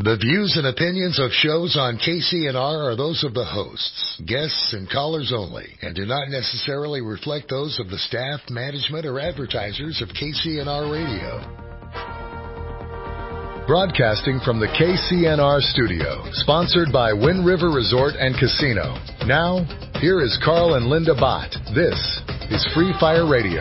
The views and opinions of shows on KCNR are those of the hosts, guests, and callers only, and do not necessarily reflect those of the staff, management, or advertisers of KCNR Radio. Broadcasting from the KCNR studio, sponsored by Wind River Resort and Casino. Now, here is Carl and Linda Bott. This is Free Fire Radio.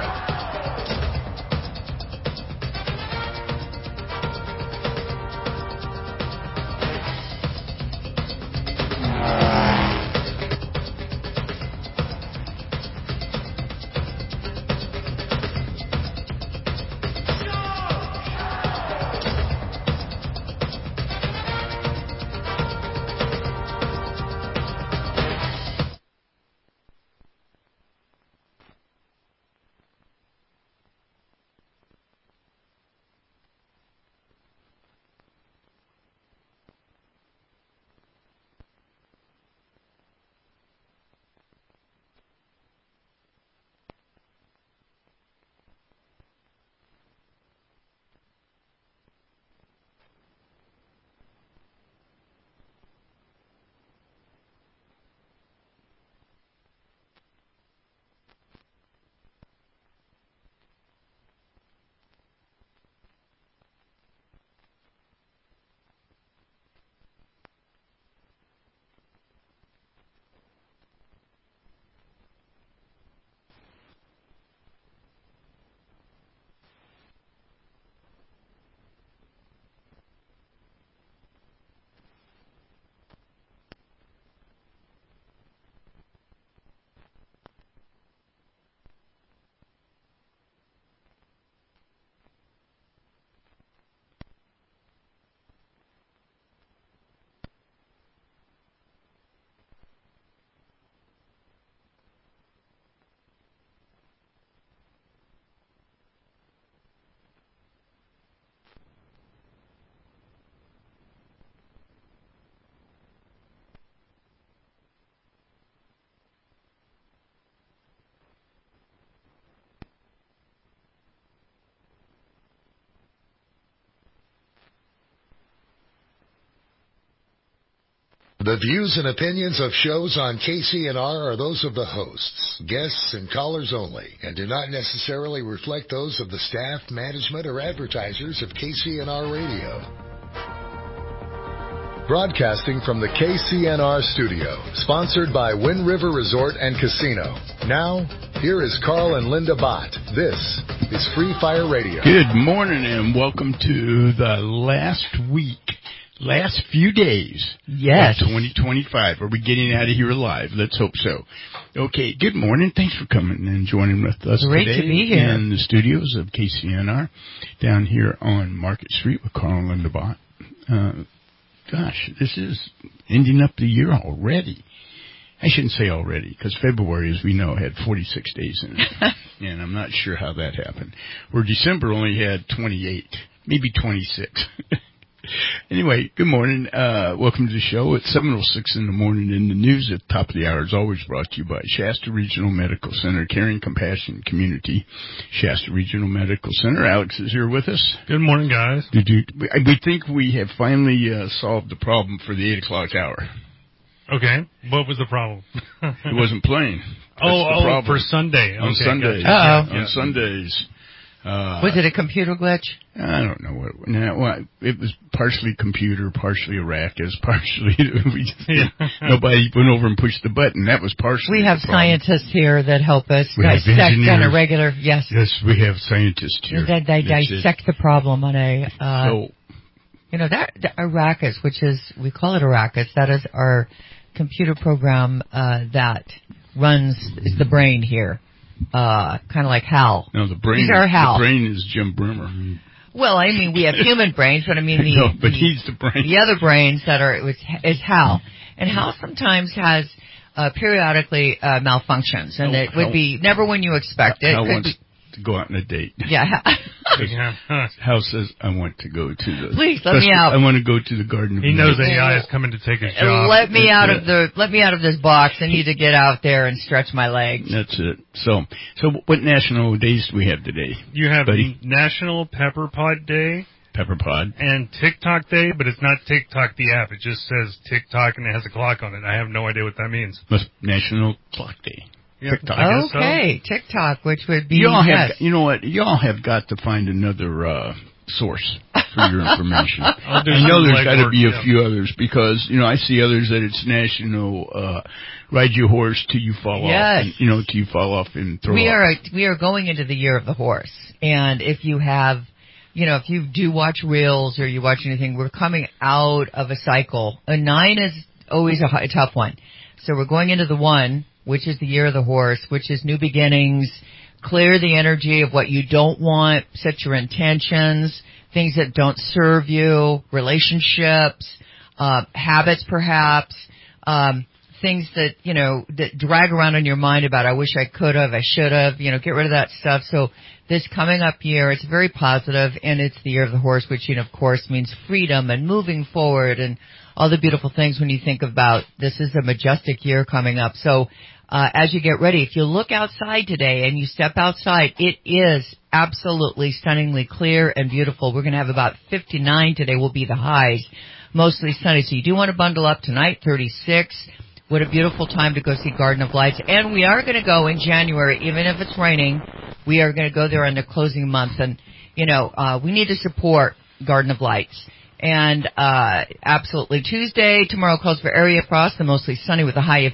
The views and opinions of shows on KCNR are those of the hosts, guests, and callers only, and do not necessarily reflect those of the staff, management, or advertisers of KCNR Radio. Broadcasting from the KCNR studio, sponsored by Wind River Resort and Casino. Now, here is Carl and Linda Bott. This is Free Fire Radio. Good morning and welcome to the last few days of 2025. Are we getting out of here alive? Let's hope so. Okay, good morning. Thanks for coming and joining with us Great today to be here. in the studios of KCNR down here on Market Street with Carl and Linda Bott. Gosh, this is ending up the year already. I shouldn't say already, because February, as we know, had 46 days in it, and I'm not sure how that happened. Where December only had 28, maybe 26. Anyway, good morning. Welcome to the show. It's 7:06 in the morning, and the news at the top of the hour is always brought to you by Shasta Regional Medical Center, Caring Compassion Community. Shasta Regional Medical Center. Alex is here with us. Good morning, guys. We think we have finally solved the problem for the 8 o'clock hour. Okay. What was the problem? It wasn't playing. For Sunday. On Okay, Sundays. gotcha. On Sundays. Was it a computer glitch? I don't know what. It was partially computer, partially Arrakis, partially. Nobody went over and pushed the button. That was partially. We have the problem. scientists here that help us We have dissect on a engineers. regular. Yes. Yes, we have scientists here. They dissect the problem on a. So, that Arrakis, we call it Arrakis. That is our computer program that runs the brain here. Kind of like HAL. No, the brain. These are HAL. The brain is Jim Bremer. Well, I mean, we have human brains, but I mean he's the brain. The other brains that is HAL, and HAL sometimes has periodically malfunctions, and it would be never when you expect it. HAL wants to go out on a date. Yeah. HAL says, I want to go to the... Please, let me out. I want to go to the Garden of He knows AI is coming to take his job. Let me out of this box. I need to get out there and stretch my legs. That's it. So what national days do we have today? You have buddy? National Pepper Pot Day, Pepper Pod. And TikTok Day, but it's not TikTok the app. It just says TikTok and it has a clock on it. I have no idea what that means. National Clock Day. Yeah, TikTok. I guess Okay, so. TikTok, which would be You know what? Y'all have got to find another source for your information. I'll do I know some there's got to legwork, be a yeah. few others because I see others that it's National Ride Your Horse till you fall off. And, till you fall off and throw up. We are going into the year of the horse, and if you have, if you do watch reels or you watch anything, we're coming out of a cycle. A 9 is always a tough one, so we're going into the 1, which is the year of the horse, which is new beginnings. Clear the energy of what you don't want, set your intentions, things that don't serve you, relationships, habits perhaps, things that, that drag around in your mind about I wish I could have, I should have, get rid of that stuff. So this coming up year, it's very positive, and it's the year of the horse, which, of course means freedom and moving forward and all the beautiful things when you think about this is a majestic year coming up. So as you get ready, if you look outside today and you step outside, it is absolutely stunningly clear and beautiful. We're going to have about 59 today will be the highs, mostly sunny. So you do want to bundle up tonight, 36. What a beautiful time to go see Garden of Lights. And we are going to go in January, even if it's raining. We are going to go there on the closing month. And, we need to support Garden of Lights. And absolutely Tuesday, tomorrow calls for area frost and mostly sunny with a high of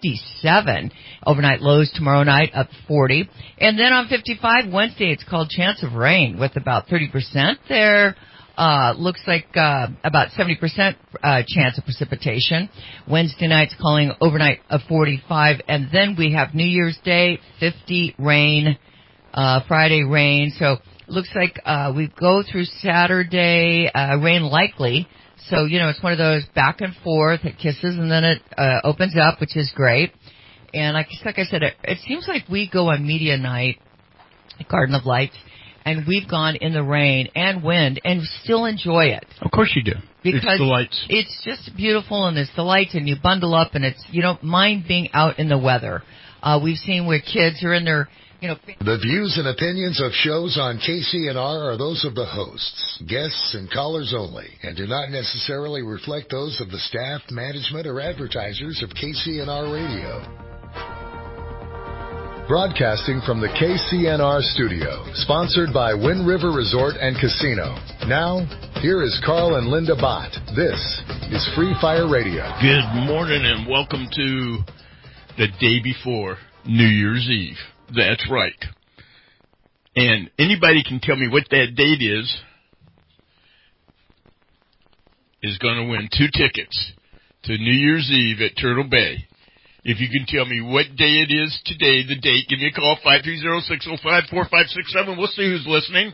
57. Overnight lows tomorrow night up 40. And then on 55, Wednesday, it's called chance of rain with about 30% there. Looks like about 70% chance of precipitation. Wednesday night's calling overnight of 45. And then we have New Year's Day, 50 rain, Friday rain. So looks like we go through Saturday, rain likely. So, it's one of those back and forth. It kisses and then it opens up, which is great. And like I said, it seems like we go on media night at Garden of Lights, and we've gone in the rain and wind and still enjoy it. Of course you do. Because it's the lights. It's just beautiful, and it's the lights, and you bundle up, and you don't mind being out in the weather. We've seen where kids are in their The views and opinions of shows on KCNR are those of the hosts, guests, and callers only, and do not necessarily reflect those of the staff, management, or advertisers of KCNR Radio. Broadcasting from the KCNR studio, sponsored by Wind River Resort and Casino. Now, here is Carl and Linda Bott. This is Free Fire Radio. Good morning and welcome to the day before New Year's Eve. That's right. And anybody can tell me what that date is going to win 2 tickets to New Year's Eve at Turtle Bay. If you can tell me what day it is today, the date, give me a call, 530-605-4567. We'll see who's listening.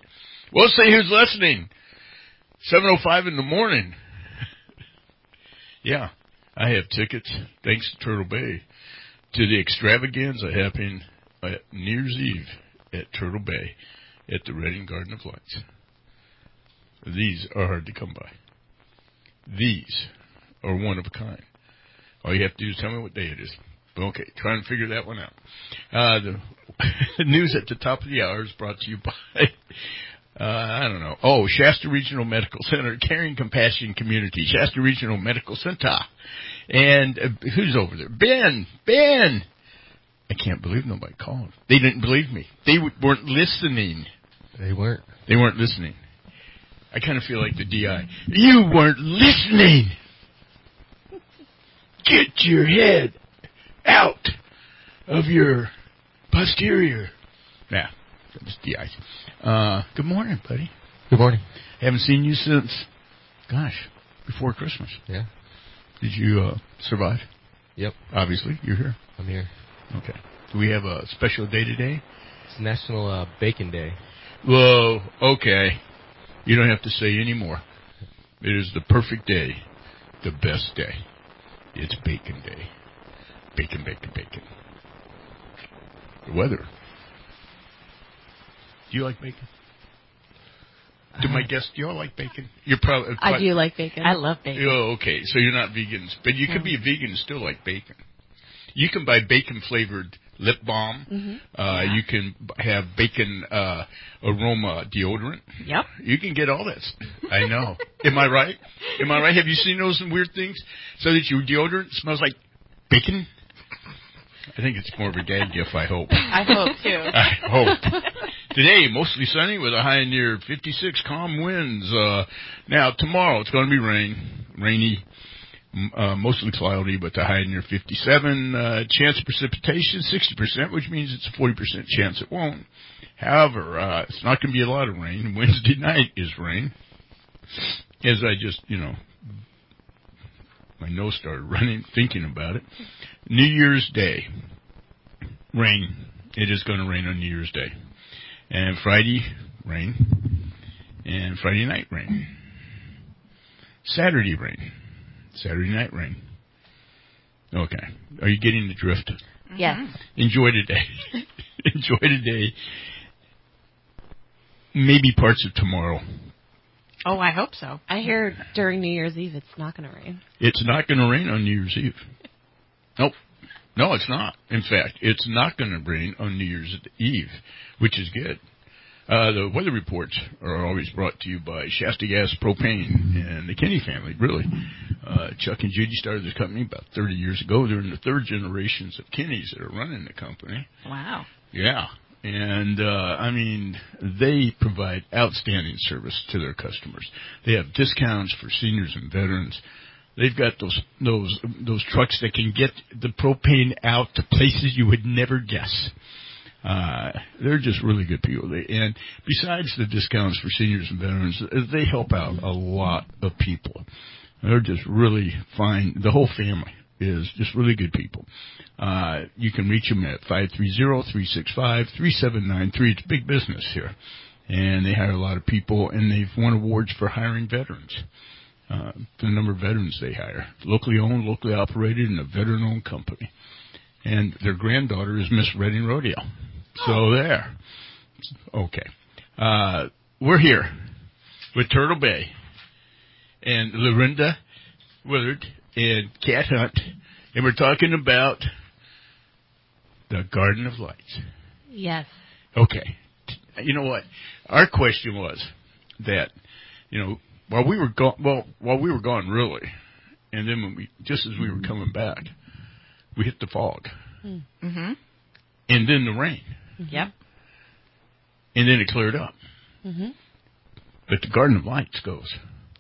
7:05 in the morning. Yeah, I have tickets, thanks to Turtle Bay, to the extravaganza happening at New Year's Eve at Turtle Bay at the Reading Garden of Lights. These are hard to come by. These are one of a kind. All you have to do is tell me what day it is. Okay, try and figure that one out. The news at the top of the hour is brought to you by, Shasta Regional Medical Center, Caring Compassion Community, Shasta Regional Medical Center. And who's over there? Ben! I can't believe nobody called. They didn't believe me. They weren't listening. They weren't listening. I kind of feel like the DI. You weren't listening! Get your head out of your posterior. Yeah, that was DI. Good morning, buddy. Good morning. Haven't seen you since, before Christmas. Yeah. Did you survive? Yep. Obviously, you're here. I'm here. Okay. Do we have a special day today? It's National Bacon Day. Whoa, okay. You don't have to say any more. It is the perfect day, the best day. It's Bacon Day. Bacon. The weather. Do you like bacon? Do my guests, do y'all like bacon? You're probably. I do like bacon. I love bacon. Oh, okay. So you're not vegans, but you could be a vegan and still like bacon. You can buy bacon-flavored lip balm. You can have bacon aroma deodorant. Yep. You can get all this. I know. Am I right? Have you seen those weird things? So that your deodorant smells like bacon? I think it's more of a gag gif, I hope. I hope, too. I hope. Today, mostly sunny with a high near 56, calm winds. Now, tomorrow, it's going to be rainy, mostly cloudy, but the high near 57. Chance of precipitation, 60%, which means it's a 40% chance it won't. However, it's not going to be a lot of rain. Wednesday night is rain. As I just, my nose started running, thinking about it. New Year's Day, rain. It is going to rain on New Year's Day. And Friday, rain. And Friday night, rain. Saturday, rain. Saturday night, rain. Okay. Are you getting the drift? Yes. Enjoy today. Enjoy today. Maybe parts of tomorrow. Oh, I hope so. I hear during New Year's Eve it's not going to rain. It's not going to rain on New Year's Eve. Nope. No, it's not. In fact, it's not going to rain on New Year's Eve, which is good. The weather reports are always brought to you by Shasta Gas Propane and the Kenny family, really. Chuck and Judy started this company about 30 years ago. They're in the third generations of Kennys that are running the company. Wow. Yeah. And, they provide outstanding service to their customers. They have discounts for seniors and veterans. They've got those trucks that can get the propane out to places you would never guess. They're just really good people. And besides the discounts for seniors and veterans, they help out a lot of people. They're just really fine. The whole family is just really good people. You can reach them at 530-365-3793. It's big business here. And they hire a lot of people, and they've won awards for hiring veterans. The number of veterans they hire. Locally owned, locally operated, and a veteran-owned company. And their granddaughter is Miss Redding Rodeo. So there. Okay. We're here with Turtle Bay and Lorinda Willard and Cat Hunt, and we're talking about the Garden of Lights. Yes. Okay. You know what? Our question was that, while we were gone, really, and then just as we were coming back, we hit the fog. Mm-hmm. And then the rain. Yep. And then it cleared up. Mm-hmm. But the Garden of Lights goes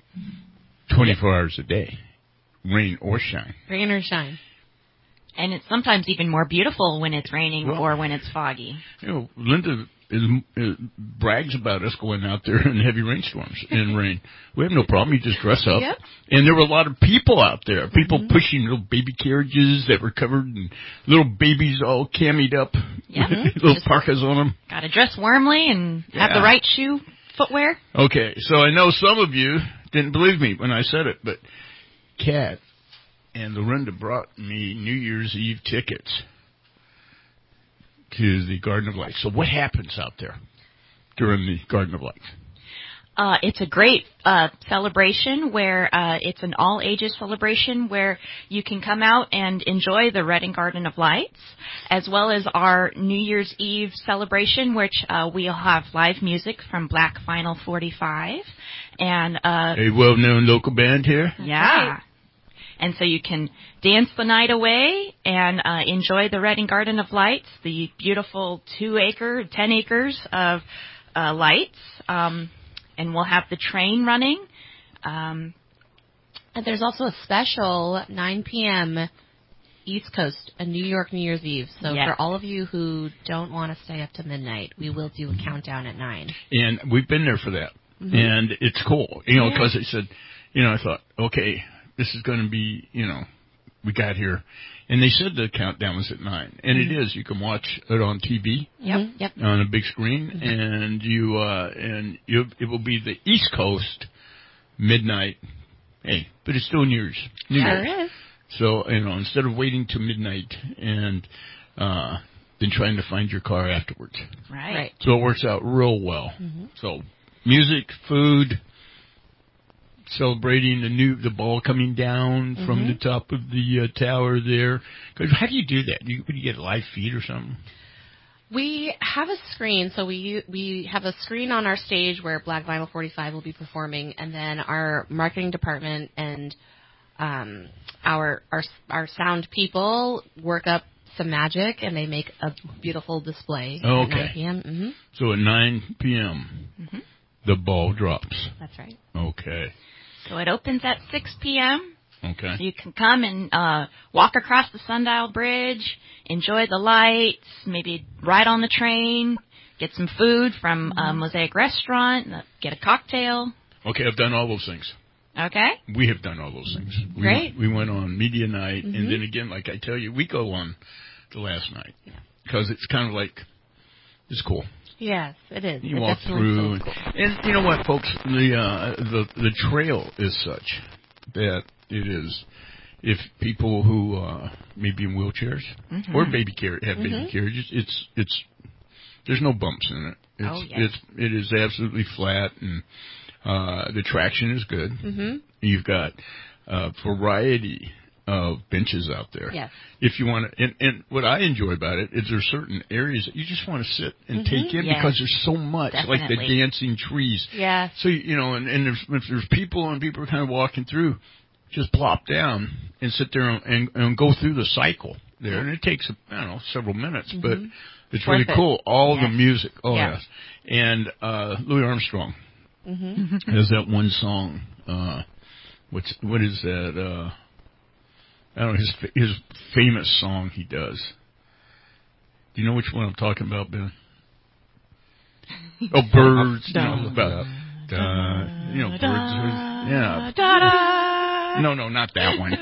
24 hours a day, rain or shine. Rain or shine. And it's sometimes even more beautiful when it's raining or when it's foggy. Linda brags about us going out there in heavy rainstorms and rain. We have no problem. You just dress up. Yep. And there were a lot of people out there. People pushing little baby carriages that were covered and little babies all cammied up. Yep. Little parkas on them. Got to dress warmly and have the right footwear. Okay, so I know some of you didn't believe me when I said it, but Kat and Lorinda brought me New Year's Eve tickets to the Garden of Lights. So what happens out there during the Garden of Lights? It's a great celebration where it's an all-ages celebration where you can come out and enjoy the Redding Garden of Lights, as well as our New Year's Eve celebration, which we'll have live music from Black Vinyl 45. And a well-known local band here? Yeah. Right. And so you can dance the night away and enjoy the Redding Garden of Lights, the beautiful 10 acres of lights. And we'll have the train running. And there's also a special 9 p.m. East Coast, a New York New Year's Eve. So for all of you who don't want to stay up to midnight, we will do a countdown at 9. And we've been there for that. Mm-hmm. And it's cool, because they said, I thought, okay, this is going to be, we got here. And they said the countdown was at 9. And it is. You can watch it on TV. Yep. On a big screen. And it will be the East Coast midnight. Hey, but it's still New Year's. Sure is. So, instead of waiting till midnight and then trying to find your car afterwards. Right. So it works out real well. Mm-hmm. So music, food, celebrating the ball coming down from the top of the tower there. 'Cause how do you do that? Would you get a live feed or something? We have a screen, so we have a screen on our stage where Black Vinyl 45 will be performing, and then our marketing department and our sound people work up some magic, and they make a beautiful display at 9 p.m. So at 9 p.m., the ball drops. That's right. Okay. So it opens at 6 p.m. Okay. You can come and walk across the Sundial Bridge, enjoy the lights, maybe ride on the train, get some food from Mosaic Restaurant, get a cocktail. Okay, I've done all those things. Okay. We have done all those things. Great. We went on media night, and then again, like I tell you, we go on the last night because it's kind of like, it's cool. Yes, it is. You walk through, and you know what, folks? The trail is such that it is. If people who may be in wheelchairs or have baby carriages, it's there's no bumps in it. It is absolutely flat, and the traction is good. You've got a variety of benches out there. Yes. If you want to, and what I enjoy about it is there's certain areas that you just want to sit and take in because there's so much, like the dancing trees. Yeah. So, you know, and if there's people and people are kind of walking through, just plop down and sit there and go through the cycle there. And it takes, I don't know, several minutes, but it's really cool. All the music. Oh, yes. And Louis Armstrong has that one song. What is that? I don't know, his famous song he does. Do you know which one I'm talking about, Ben? Oh, Birds. You know, about, you know, Birds. Yeah. No, not that one.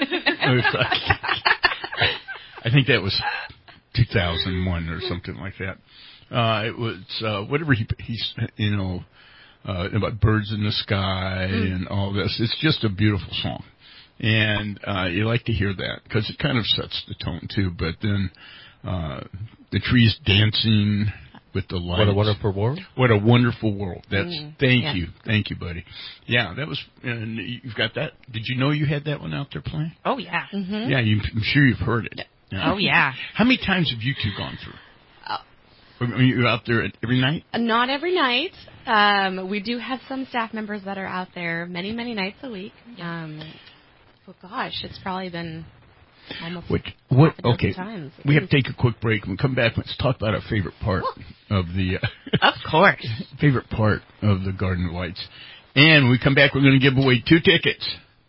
I think that was 2001 or something like that. It was whatever he's you know, about birds in the sky and all this. It's just a beautiful song. And you like to hear that because it kind of sets the tone, too. But then the trees dancing with the lights. What a wonderful world. What a wonderful world. That's Thank you, buddy. Yeah, that was, and you've got that. Did you know you had that one out there playing? Oh, yeah. Yeah, I'm sure you've heard it. Yeah. Oh, yeah. How many times have you two gone through? Are you out there every night? Not every night. We do have some staff members that are out there many, many nights a week. Gosh, it's probably been almost okay. times. We have to take a quick break. When we come back, let's talk about our favorite part of the... of course. Favorite part of the Garden of Lights. And when we come back, we're going to give away 2 tickets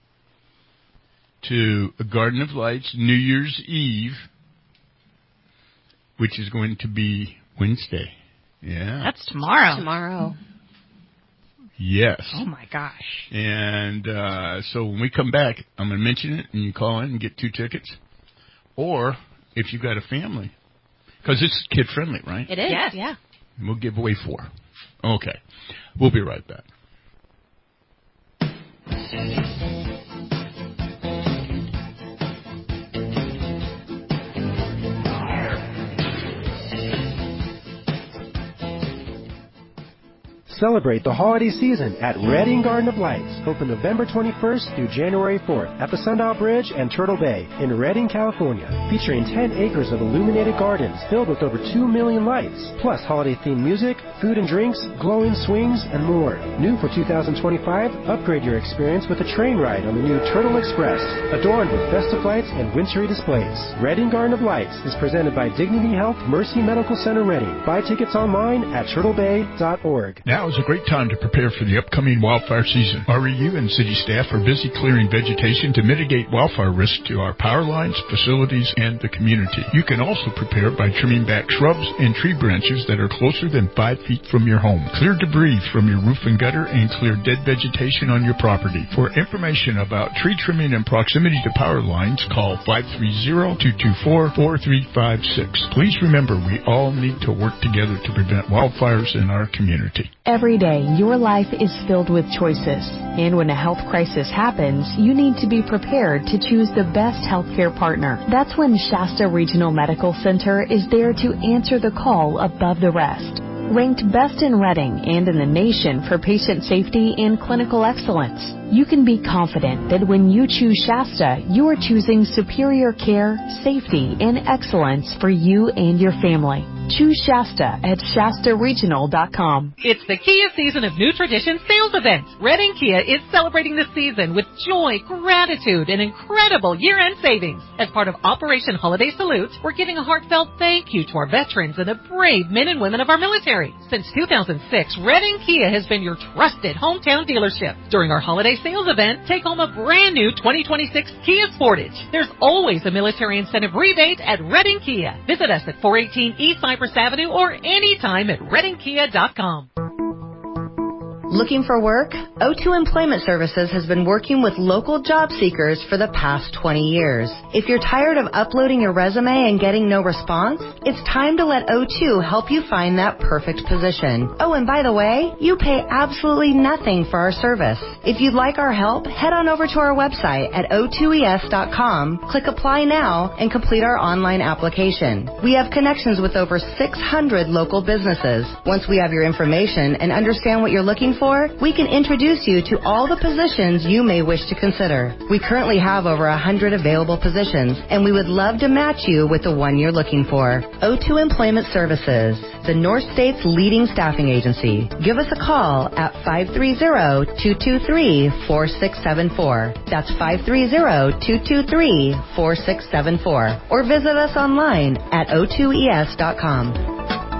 to a Garden of Lights New Year's Eve, which is going to be Wednesday. Yeah. That's tomorrow. Tomorrow. Yes. Oh, my gosh. And so when we come back, I'm going to mention it, and you call in and get 2 tickets. Or if you've got a family, because it's kid-friendly, right? It is, yes. Yeah. And we'll give away 4. Okay. We'll be right back. Celebrate the holiday season at Redding Garden of Lights, open November 21st through January 4th at the Sundial Bridge and Turtle Bay in Redding, California, featuring 10 acres of illuminated gardens filled with over 2 million lights, plus holiday-themed music, food and drinks, glowing swings, and more. New for 2025, upgrade your experience with a train ride on the new Turtle Express, adorned with festive lights and wintry displays. Redding Garden of Lights is presented by Dignity Health Mercy Medical Center Redding. Buy tickets online at turtlebay.org. Now is a great time to prepare for the upcoming wildfire season. REU and city staff are busy clearing vegetation to mitigate wildfire risk to our power lines, facilities, and the community. You can also prepare by trimming back shrubs and tree branches that are closer than 5 feet from your home. Clear debris from your roof and gutter and clear dead vegetation on your property. For information about tree trimming and proximity to power lines, call 530-224-4356. Please remember, we all need to work together to prevent wildfires in our community. Every day, your life is filled with choices. And when a health crisis happens, you need to be prepared to choose the best healthcare partner. That's when Shasta Regional Medical Center is there to answer the call above the rest. Ranked best in Reading and in the nation for patient safety and clinical excellence, you can be confident that when you choose Shasta, you are choosing superior care, safety, and excellence for you and your family. Choose Shasta at ShastaRegional.com. It's the Kia season of New Tradition sales events. Reading Kia is celebrating the season with joy, gratitude, and incredible year-end savings. As part of Operation Holiday Salute, we're giving a heartfelt thank you to our veterans and the brave men and women of our military. Since 2006, Reading Kia has been your trusted hometown dealership. During our holiday sales event, take home a brand new 2026 Kia Sportage. There's always a military incentive rebate at Reading Kia. Visit us at 418 East Cypress Avenue or anytime at ReadingKia.com. Looking for work? O2 Employment Services has been working with local job seekers for the past 20 years. If you're tired of uploading your resume and getting no response, it's time to let O2 help you find that perfect position. Oh, and by the way, you pay absolutely nothing for our service. If you'd like our help, head on over to our website at o2es.com, click Apply Now, and complete our online application. We have connections with over 600 local businesses. Once we have your information and understand what you're looking for, we can introduce you to all the positions you may wish to consider. We currently have over 100 available positions, and we would love to match you with the one you're looking for. O2 Employment Services, the North State's leading staffing agency. Give us a call at 530-223-4674. That's 530-223-4674. Or visit us online at o2es.com.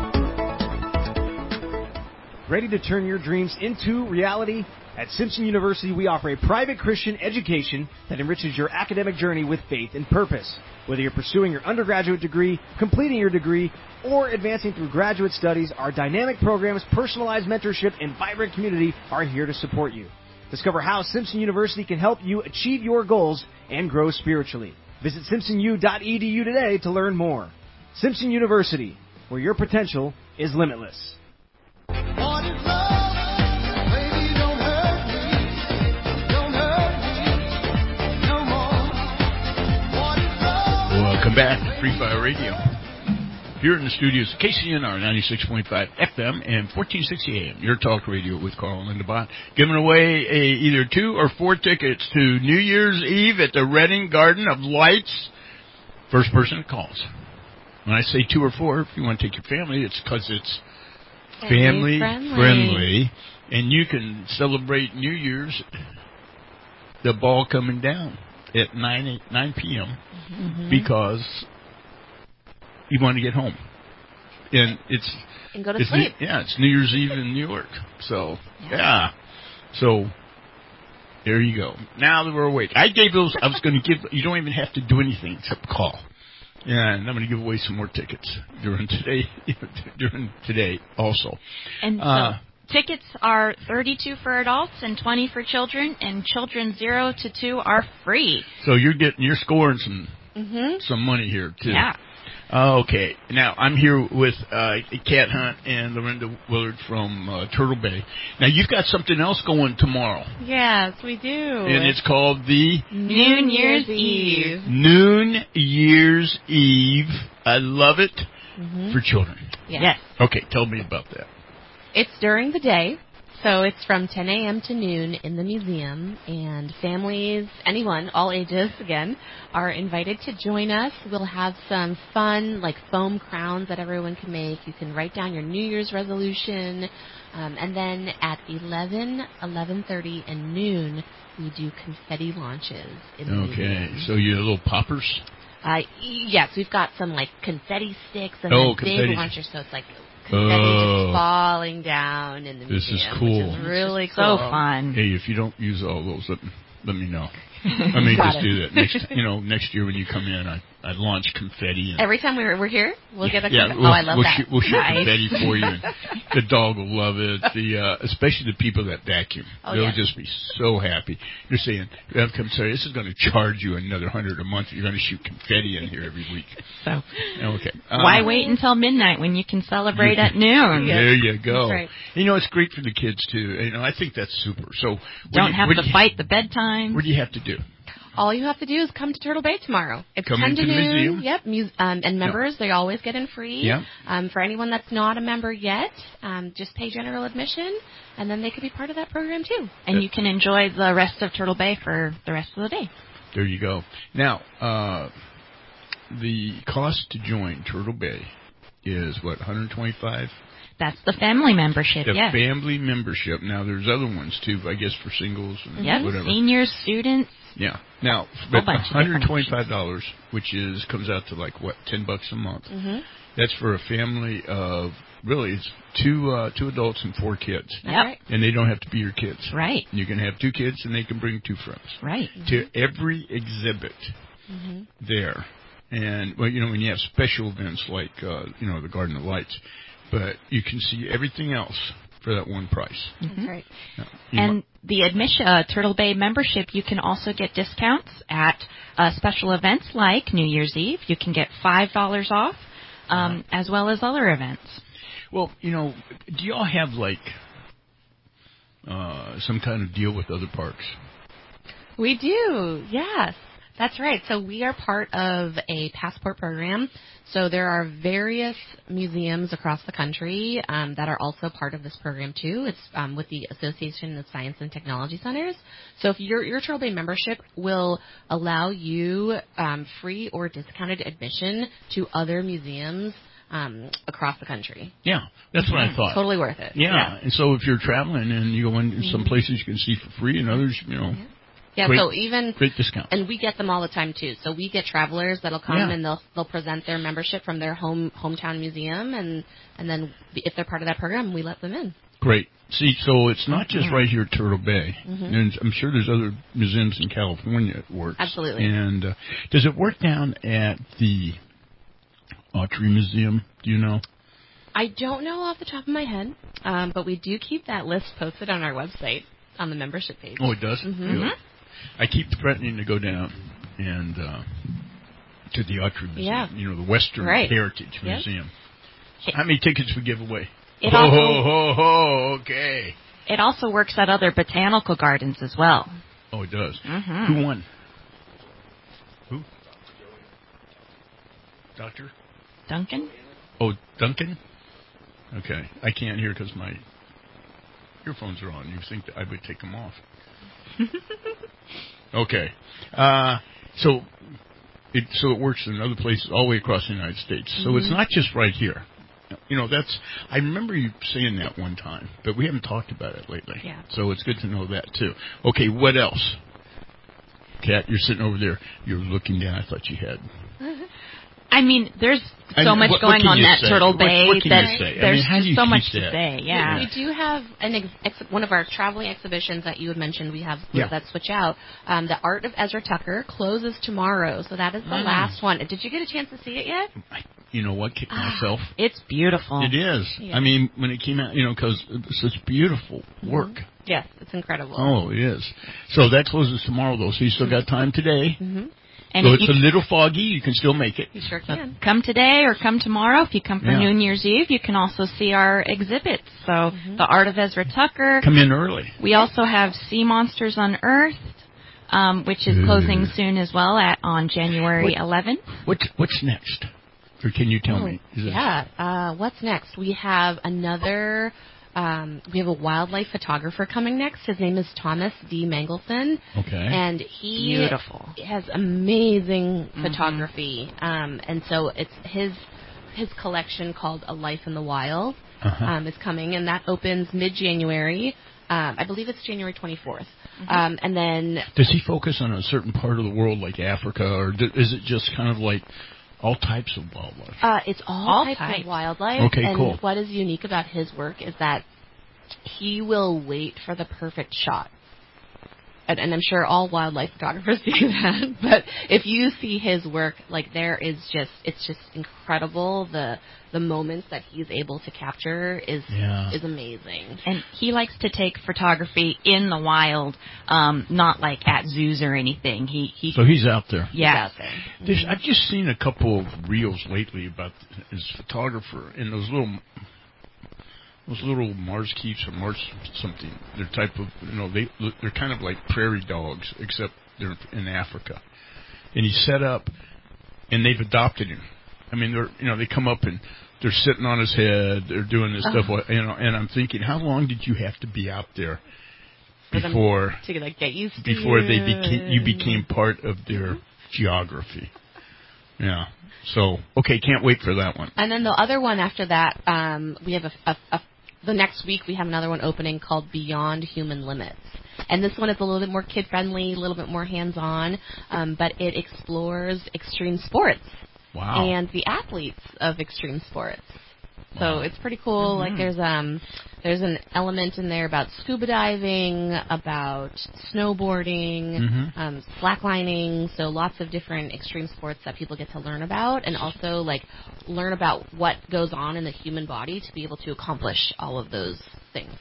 Ready to turn your dreams into reality? At Simpson University, we offer a private Christian education that enriches your academic journey with faith and purpose. Whether you're pursuing your undergraduate degree, completing your degree, or advancing through graduate studies, our dynamic programs, personalized mentorship, and vibrant community are here to support you. Discover how Simpson University can help you achieve your goals and grow spiritually. Visit simpsonu.edu today to learn more. Simpson University, where your potential is limitless. Welcome back to Free Fire Radio. Here in the studios, KCNR 96.5 FM and 1460 AM. Your talk radio with Carl Lindebott. Giving away either 2 or 4 tickets to New Year's Eve at the Reading Garden of Lights. First person that calls. When I say 2 or 4, if you want to take your family, it's because it's family friendly. And you can celebrate New Year's, the ball coming down at 9 p.m. Because you want to get home. And go to sleep. It's New Year's Eve in New York. So, So, there you go. Now that we're awake. I was going to give, you don't even have to do anything except call. Yeah, and I'm going to give away some more tickets during today also. And so tickets are $32 for adults and $20 for children, and children 0 to 2 are free. So you're scoring some money here too. Yeah. Okay. Now I'm here with Cat Hunt and Lorinda Willard from Turtle Bay. Now you've got something else going tomorrow. Yes, we do. And it's called the Noon Year's Eve. Noon Year's Eve. I love it for children. Yes. Okay, tell me about that. It's during the day, so it's from 10 a.m. to noon in the museum, and families, anyone, all ages, again, are invited to join us. We'll have some fun, like foam crowns that everyone can make. You can write down your New Year's resolution, and then at 11, 11:30, and noon, we do confetti launches in the museum. So you have little poppers? Yes, we've got some, like, confetti sticks and then big launchers, so it's like confetti just falling down in the museum. This is cool. Which is really cool. So fun. Hey, if you don't use all those, let me know. I may just do that next year when you come in. I launch confetti. Every time we're here, we'll get a confetti. I love that. We'll shoot confetti for you. And the dog will love it. Especially the people that vacuum. They'll just be so happy. You're saying, I'm sorry, this is going to charge you another $100 a month. You're going to shoot confetti in here every week. So, why wait until midnight when you can celebrate at noon? There you go. Right. It's great for the kids too. I think that's super. So don't have to fight the bedtime. What do you have to do? All you have to do is come to Turtle Bay tomorrow. It's Come 10 into to the noon. museum. Yep. And members, they always get in free. Yep. For anyone that's not a member yet, just pay general admission, and then they could be part of that program too. And you can enjoy the rest of Turtle Bay for the rest of the day. There you go. Now, the cost to join Turtle Bay is what, $125? That's the family membership, The yes. family membership. Now, there's other ones, too, I guess, for singles and whatever. Seniors, students. Yeah. Now, but $125, which comes out to like, what, $10 a month. Mm-hmm. That's for a family of, really, it's two adults and 4 kids. Yep. And they don't have to be your kids. Right. You can have 2 kids, and they can bring 2 friends. Right. To every exhibit there. And, well, when you have special events like, the Garden of Lights, but you can see everything else for that one price. That's right. And the admission Turtle Bay membership, you can also get discounts at special events like New Year's Eve. You can get $5 off, as well as other events. Well, do y'all have like some kind of deal with other parks? We do, yes. That's right. So we are part of a passport program. So there are various museums across the country that are also part of this program too. It's with the Association of Science and Technology Centers. So if your Turtle Bay membership will allow you free or discounted admission to other museums across the country. Yeah, that's what I thought. Totally worth it. Yeah, and so if you're traveling and you go in some places you can see for free and others, Yeah, great, so even great discount. And we get them all the time too. So we get travelers that'll come and they'll present their membership from their hometown museum, and then if they're part of that program, we let them in. Great. See, so it's not just right here at Turtle Bay, and I'm sure there's other museums in California it works. Absolutely. And does it work down at the Autry Museum? Do you know? I don't know off the top of my head, but we do keep that list posted on our website on the membership page. Oh, it does? Good. I keep threatening to go down and to the Autry Museum, the Western Heritage Museum. How many tickets we give away? Okay. It also works at other botanical gardens as well. Oh, it does. Who won? Who? Doctor? Duncan? Oh, Duncan? Okay. I can't hear because my earphones are on. You think that I would take them off. Okay. So it works in other places all the way across the United States. So it's not just right here. I remember you saying that one time, but we haven't talked about it lately. Yeah. So it's good to know that too. Okay, what else? Kat, you're sitting over there. You're looking down. I thought you had. I mean, there's so much going on at Turtle Bay that there's so much to say. Yeah, we do have one of our traveling exhibitions that you had mentioned. We have that switch out. The Art of Ezra Tucker closes tomorrow, so that is the last one. Did you get a chance to see it yet? You know what? Kick myself. It's beautiful. It is. Yeah. I mean, when it came out, because it's such beautiful work. Yes, it's incredible. Oh, it is. So that closes tomorrow, though. So you still got time today. And so it's a little foggy. You can still make it. You sure can. Come today or come tomorrow. If you come for New Year's Eve, you can also see our exhibits. So the Art of Ezra Tucker. Come in early. We also have Sea Monsters Unearthed, which is closing soon as well on January 11th. What's next? Or can you tell me? What's next? We have another... we have a wildlife photographer coming next. His name is Thomas D. Mangelson. Okay. And he Beautiful. Has amazing photography. And so it's his collection called A Life in the Wild is coming, and that opens mid-January. I believe it's January 24th. And then... Does he focus on a certain part of the world like Africa, or is it just kind of like... all types of wildlife? It's all types of wildlife. Okay, and cool. What is unique about his work is that he will wait for the perfect shot. And I'm sure all wildlife photographers do that. But if you see his work, it's just incredible. The moments that he's able to capture is amazing. And he likes to take photography in the wild, not like at zoos or anything. So he's out there. Yeah. He's out there. I've just seen a couple of reels lately about his photographer in those little those little Mars Keeps or Mars something. They're type of, they're kind of like prairie dogs, except they're in Africa. And he's set up, and they've adopted him. I mean, they come up and they're sitting on his head. They're doing this stuff, and I'm thinking, how long did you have to be out there before to like get used to before you became part of their geography? Yeah. So, okay, can't wait for that one. And then the other one after that, we have the next week we have another one opening called Beyond Human Limits. And this one is a little bit more kid-friendly, a little bit more hands-on, but it explores extreme sports. Wow. And the athletes of extreme sports. So it's pretty cool. Like there's an element in there about scuba diving, about snowboarding, slacklining. So lots of different extreme sports that people get to learn about, and also like learn about what goes on in the human body to be able to accomplish all of those things.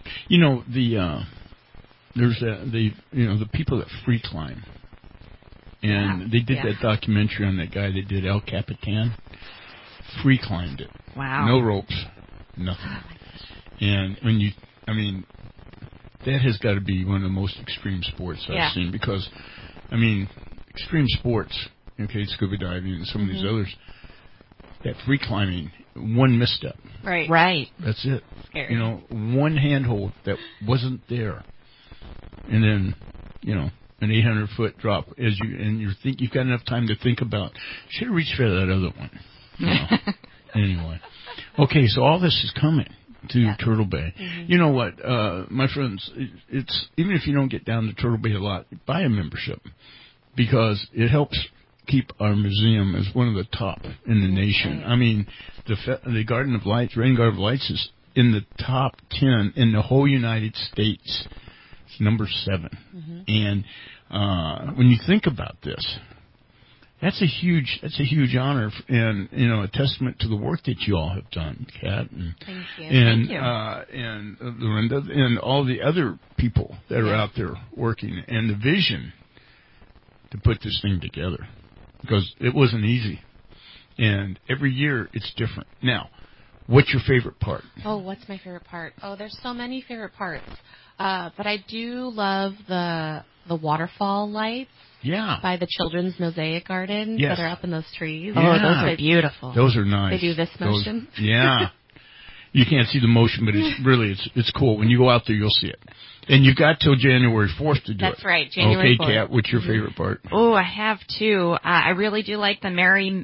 There's the people that free climb, and they did that documentary on that guy that did El Capitan. Free climbed it. Wow. No ropes, nothing. And that has got to be one of the most extreme sports I've seen, because, extreme sports, scuba diving and some of these others, that free climbing, one misstep. Right. That's it. Scary. One handhold that wasn't there. And then, an 800-foot drop you've got enough time to think about, should have reached for that other one. Anyway. Okay, so all this is coming to Turtle Bay. You know what, my friends, it's even if you don't get down to Turtle Bay a lot, buy a membership, because it helps keep our museum as one of the top in the nation. I mean, the Garden of Lights, Rain Garden of Lights, is in the top 10 in the whole United States. It's number 7. And when you think about this, that's a huge honor, and a testament to the work that you all have done, Kat, and thank you. And Lorinda, and all the other people that are out there working, and the vision to put this thing together, because it wasn't easy, and every year it's different. Now, what's your favorite part? Oh, what's my favorite part? Oh, there's so many favorite parts, but I do love the waterfall lights. Yeah. By the Children's Mosaic Garden that are up in those trees. Yeah. Oh, those are beautiful. Those are nice. They do this motion. You can't see the motion, but it's cool. When you go out there, you'll see it. And you've got till January 4th to do it. That's right, January 4th. Okay, Kat, what's your favorite part? Oh, I have two. I really do like the Merry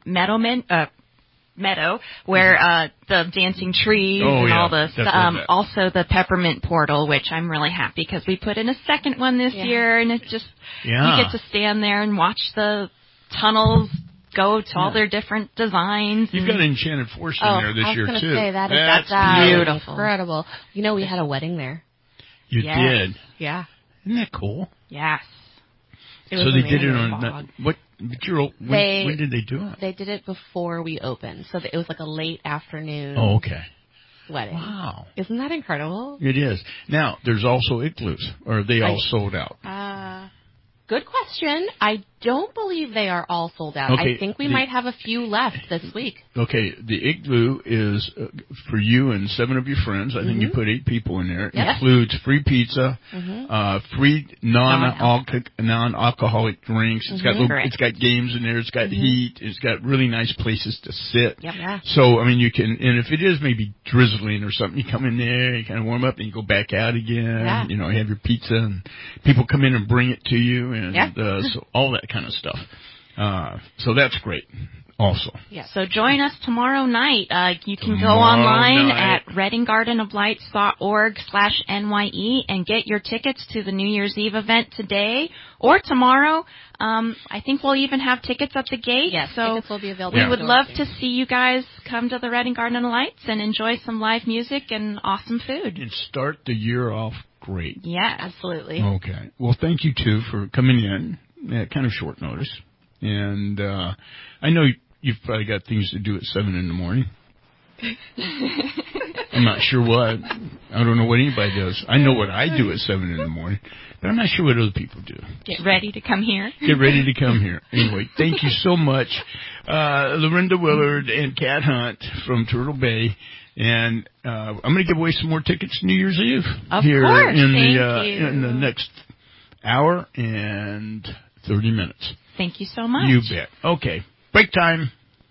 Meadow, where the dancing trees and all the also the Peppermint Portal, which I'm really happy because we put in a second one this year, and it's just you get to stand there and watch the tunnels go to all their different designs. You've got Enchanted Forest in there this year, too. I was going to say, that's beautiful. Incredible. We had a wedding there. You did? Yeah. Isn't that cool? Yes. So they did it on what? When did they do it? They did it before we opened, so it was like a late afternoon. Oh, okay. Wedding. Wow. Isn't that incredible? It is. Now, there's also igloos, or are they all sold out? Good question. I don't believe they are all sold out. Okay, I think we might have a few left this week. Okay, the igloo is for you and 7 of your friends. I think you put 8 people in there. It includes free pizza, free non-alcoholic drinks. It's got games in there. It's got heat. It's got really nice places to sit. So, you can, and if it is maybe drizzling or something, you come in there, you kind of warm up, and you go back out again. You have your pizza, and people come in and bring it to you, and so all that kind of stuff. So that's great also. Yeah. So join us tomorrow night. You can go online at readinggardenoflights.org/NYE and get your tickets to the New Year's Eve event today or tomorrow. I think we'll even have tickets at the gate. Yes, so tickets will be available. We would love to see you guys come to the Reading Garden of Lights and enjoy some live music and awesome food. And start the year off great. Yeah, absolutely. Okay. Well, thank you, too, for coming in at kind of short notice. And I know you've probably got things to do at 7 in the morning. I'm not sure what. I don't know what anybody does. I know what I do at 7 in the morning, but I'm not sure what other people do. Get ready to come here. Get ready to come here. Anyway, thank you so much, Lorinda Willard and Kat Hunt from Turtle Bay. And I'm going to give away some more tickets New Year's Eve of here course. in the next hour and 30 minutes. Thank you so much. You bet. Okay, break time.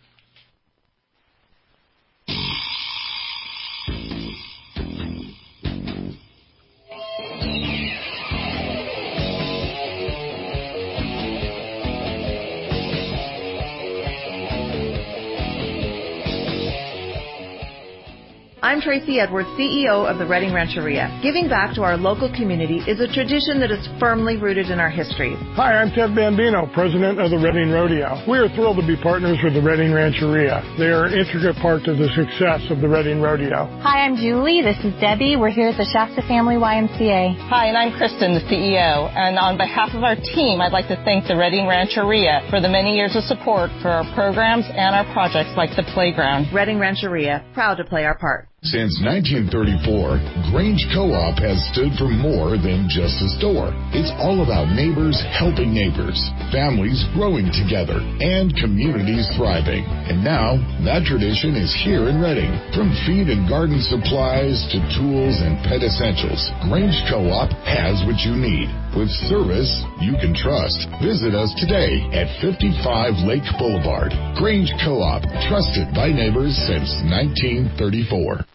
I'm Tracy Edwards, CEO of the Reading Rancheria. Giving back to our local community is a tradition that is firmly rooted in our history. Hi, I'm Ted Bambino, president of the Reading Rodeo. We are thrilled to be partners with the Reading Rancheria. They are an intricate part of the success of the Reading Rodeo. Hi, I'm Julie. This is Debbie. We're here at the Shasta Family YMCA. Hi, and I'm Kristen, the CEO. And on behalf of our team, I'd like to thank the Reading Rancheria for the many years of support for our programs and our projects like the playground. Reading Rancheria, proud to play our part. Since 1934, Grange Co-op has stood for more than just a store. It's all about neighbors helping neighbors, families growing together, and communities thriving. And now, that tradition is here in Reading. From feed and garden supplies to tools and pet essentials, Grange Co-op has what you need. With service you can trust. Visit us today at 55 Lake Boulevard. Grange Co-op, trusted by neighbors since 1934.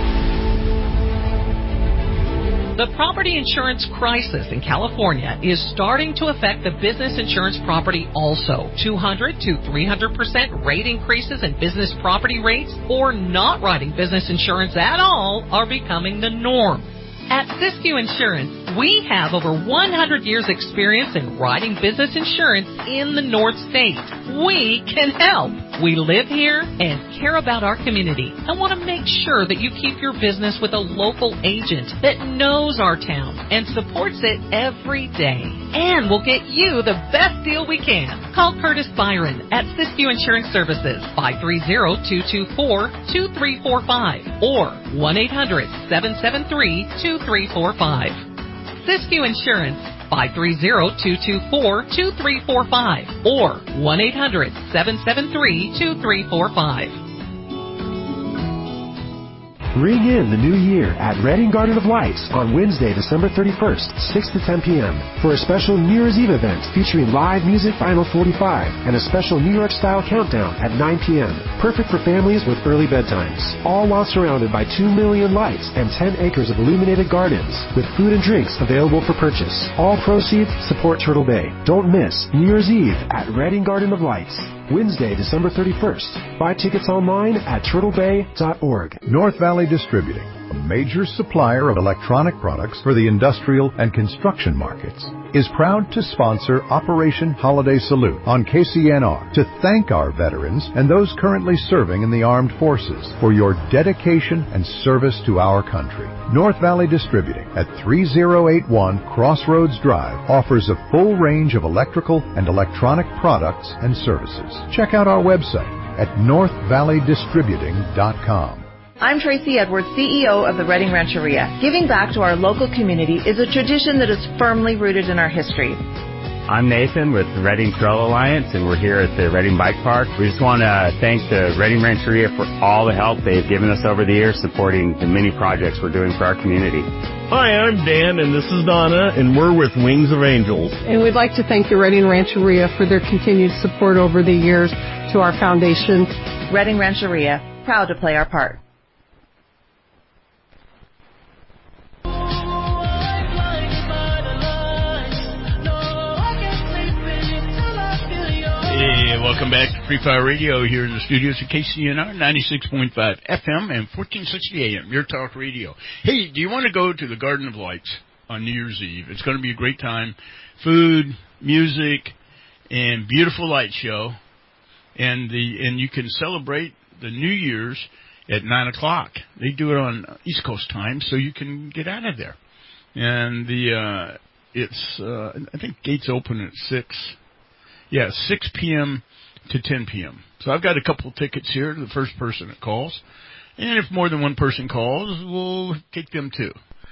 The property insurance crisis in California is starting to affect the business insurance property also. 200 to 300% rate increases in business property rates or not writing business insurance at all are becoming the norm. At Siskiyou Insurance, we have over 100 years experience in writing business insurance in the North State. We can help. We live here and care about our community and want to make sure that you keep your business with a local agent that knows our town and supports it every day. And we'll get you the best deal we can. Call Curtis Byron at Siskiyou Insurance Services, 530-224-2345 or 1-800-773-2345. Siskiyou Insurance, 530-224-2345 or 1-800-773-2345. Ring in the new year at Reading Garden of Lights on Wednesday, December 31st, 6 to 10 p.m. for a special New Year's Eve event featuring live music Final 45 and a special New York-style countdown at 9 p.m. Perfect for families with early bedtimes. All while surrounded by 2 million lights and 10 acres of illuminated gardens with food and drinks available for purchase. All proceeds support Turtle Bay. Don't miss New Year's Eve at Reading Garden of Lights. Wednesday, December 31st. Buy tickets online at turtlebay.org. North Valley Distributing, a major supplier of electronic products for the industrial and construction markets, is proud to sponsor Operation Holiday Salute on KCNR to thank our veterans and those currently serving in the armed forces for your dedication and service to our country. North Valley Distributing at 3081 Crossroads Drive offers a full range of electrical and electronic products and services. Check out our website at northvalleydistributing.com. I'm Tracy Edwards, CEO of the Reading Rancheria. Giving back to our local community is a tradition that is firmly rooted in our history. I'm Nathan with the Reading Trail Alliance, and we're here at the Reading Bike Park. We just want to thank the Reading Rancheria for all the help they've given us over the years supporting the many projects we're doing for our community. Hi, I'm Dan, and this is Donna, and we're with Wings of Angels. And we'd like to thank the Reading Rancheria for their continued support over the years to our foundation. Reading Rancheria, proud to play our part. Hey, welcome back to Free Fire Radio here in the studios of KCNR 96.5 FM and 1460 AM, your talk radio. Hey, do you want to go to the Garden of Lights on New Year's Eve? It's going to be a great time. Food, music, and beautiful light show. And you can celebrate the New Year's at 9 o'clock. They do it on East Coast time, so you can get out of there. And I think gates open at 6. Yeah, 6 p.m. to 10 p.m. So I've got a couple tickets here to the first person that calls. And if more than one person calls, we'll take them too.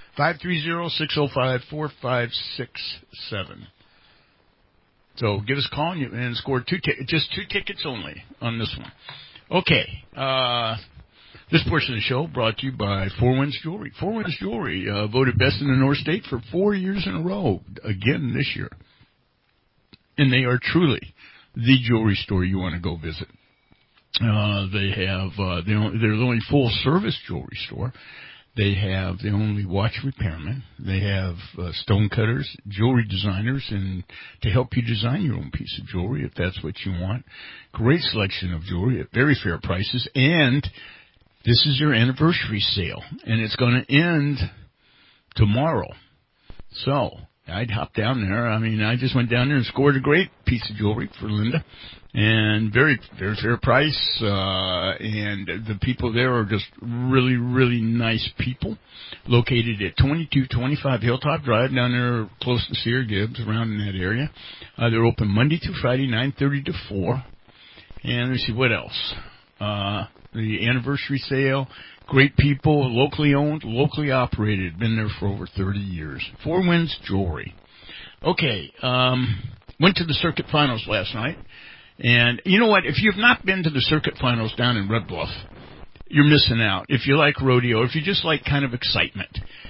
530-605-4567. So give us a call and score just 2 tickets only on this one. Okay. This portion of the show brought to you by Four Winds Jewelry. Four Winds Jewelry, voted best in the North State for 4 years in a row, again this year. And they are truly the jewelry store you want to go visit. They're the only full-service jewelry store. They have the only watch repairman. They have stone cutters, jewelry designers, and to help you design your own piece of jewelry if that's what you want. Great selection of jewelry at very fair prices, and this is their anniversary sale, and it's going to end tomorrow. So I'd hop down there. I mean, I just went down there and scored a great piece of jewelry for Linda, and very, very fair price. And the people there are just really, really nice people. Located at 2225 Hilltop Drive, down there close to Sierra Gibbs, around in that area. They're open Monday through Friday, 9:30 to 4. And let's see what else. The anniversary sale, great people, locally owned, locally operated, been there for over 30 years. Four Winds Jewelry. Okay, went to the circuit finals last night, and you know what? If you've not been to the circuit finals down in Red Bluff, you're missing out. If you like rodeo, if you just like kind of excitement,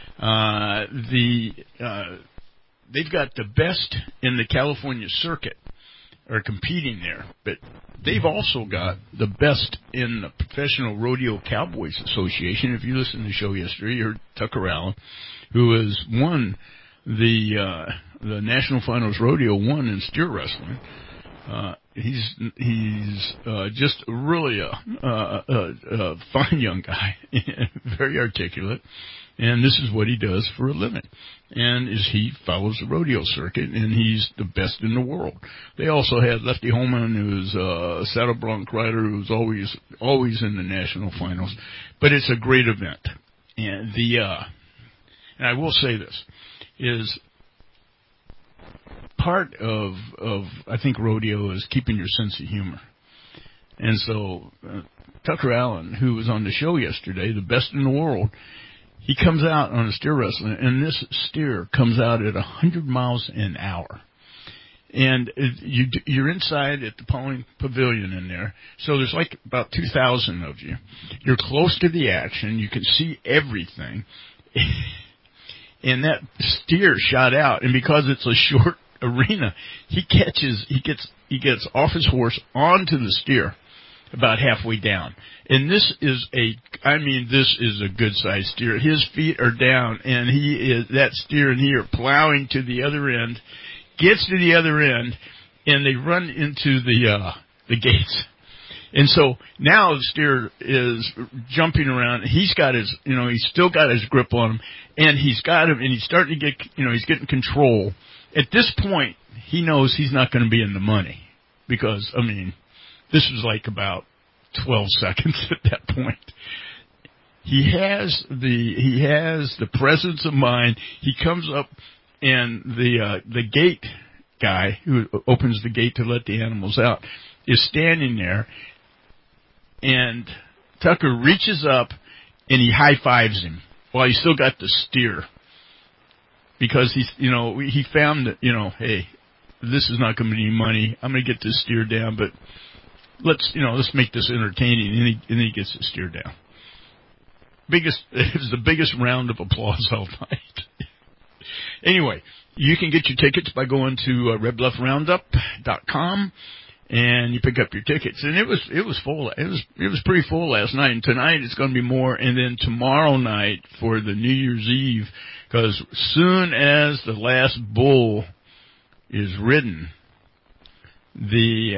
they've got the best in the California circuit are competing there, but they've also got the best in the Professional Rodeo Cowboys Association. If you listened to the show yesterday, you heard Tucker Allen, who has won the National Finals Rodeo, won in steer wrestling. He's just really a fine young guy, very articulate, and this is what he does for a living. And he follows the rodeo circuit, and he's the best in the world. They also had Lefty Holman, who's a saddle bronc rider, who's always in the national finals. But it's a great event, and and I will say this is part of I think rodeo is keeping your sense of humor. And so Tucker Allen, who was on the show yesterday, the best in the world, he comes out on a steer wrestling, and this steer comes out at 100 miles an hour. And you're inside at the Pauling Pavilion in there, so there's like about 2,000 of you. You're close to the action. You can see everything. And that steer shot out, and because it's a short arena, he gets off his horse onto the steer about halfway down. And this is a good sized steer. His feet are down, and that steer and he are plowing to the other end, gets to the other end, and they run into the gates. And so now the steer is jumping around. He's still got his grip on him, and he's starting to get, he's getting control. At this point, he knows he's not going to be in the money because, this was like about 12 seconds at that point. He has the presence of mind. He comes up, and the gate guy who opens the gate to let the animals out is standing there, and Tucker reaches up and he high fives him while he's still got the steer, because he found that, hey, this is not going to be any money. I'm going to get this steer down, but let's make this entertaining. And he gets the steer down. It was the biggest round of applause all night. Anyway, you can get your tickets by going to redbluffroundup.com, and you pick up your tickets. And it was full. It was pretty full last night. And tonight it's going to be more. And then tomorrow night for the New Year's Eve, because soon as the last bull is ridden, the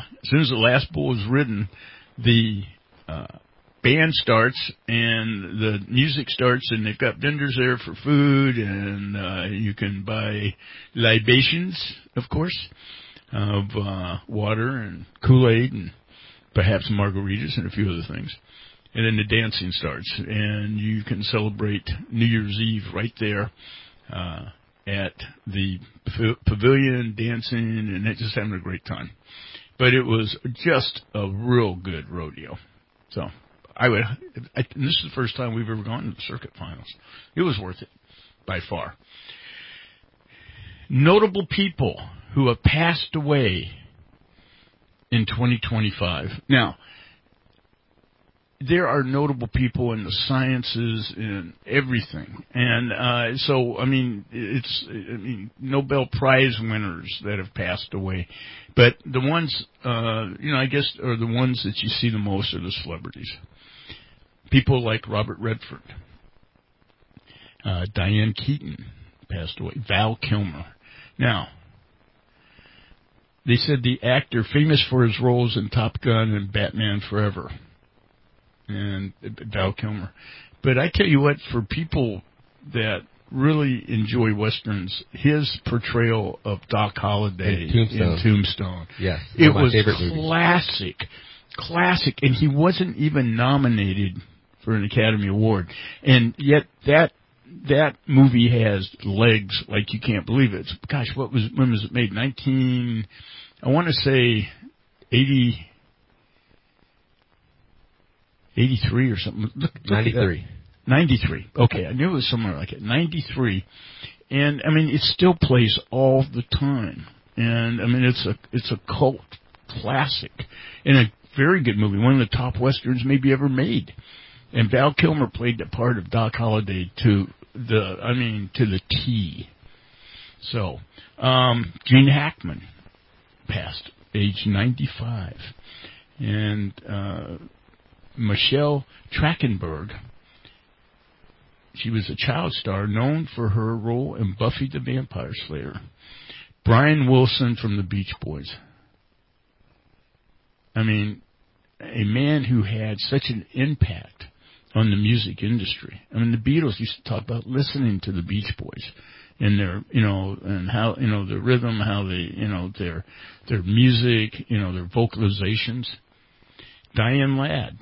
band starts and the music starts, and they've got vendors there for food, and you can buy libations, of course, of water and Kool-Aid and perhaps margaritas and a few other things. And then the dancing starts, and you can celebrate New Year's Eve right there at the pavilion, dancing, and just having a great time. But it was just a real good rodeo. So this is the first time we've ever gone to the circuit finals. It was worth it, by far. Notable people who have passed away in 2025. Now, there are notable people in the sciences and everything. And so, I mean, Nobel Prize winners that have passed away. But the ones, I guess, are the ones that you see the most are the celebrities. People like Robert Redford, Diane Keaton passed away, Val Kilmer. Now, they said the actor famous for his roles in Top Gun and Batman Forever, and Val Kilmer. But I tell you what, for people that really enjoy Westerns, his portrayal of Doc Holliday in Tombstone. Yes, it was classic, and he wasn't even nominated for an Academy Award. And yet that movie has legs like you can't believe it. Gosh, when was it made? I want to say 83 or something. Look 93. 93. Okay, I knew it was somewhere like it. 93. And I mean, it still plays all the time. And I mean, it's a cult classic and a very good movie. One of the top Westerns maybe ever made. And Val Kilmer played the part of Doc Holliday to the T. So, Gene Hackman passed, age 95. And Michelle Trachtenberg, she was a child star known for her role in Buffy the Vampire Slayer. Brian Wilson from the Beach Boys. I mean, a man who had such an impact on the music industry. I mean, the Beatles used to talk about listening to the Beach Boys and their, and how, their rhythm, how they, their music, their vocalizations. Diane Ladd.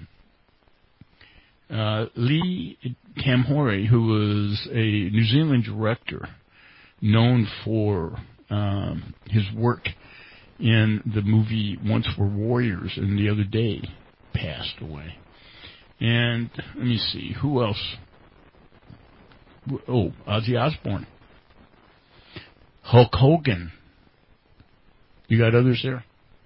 Lee Tamhori, who was a New Zealand director known for his work in the movie Once Were Warriors and the other day, passed away. And let me see, who else? Oh, Ozzy Osbourne. Hulk Hogan. You got others there?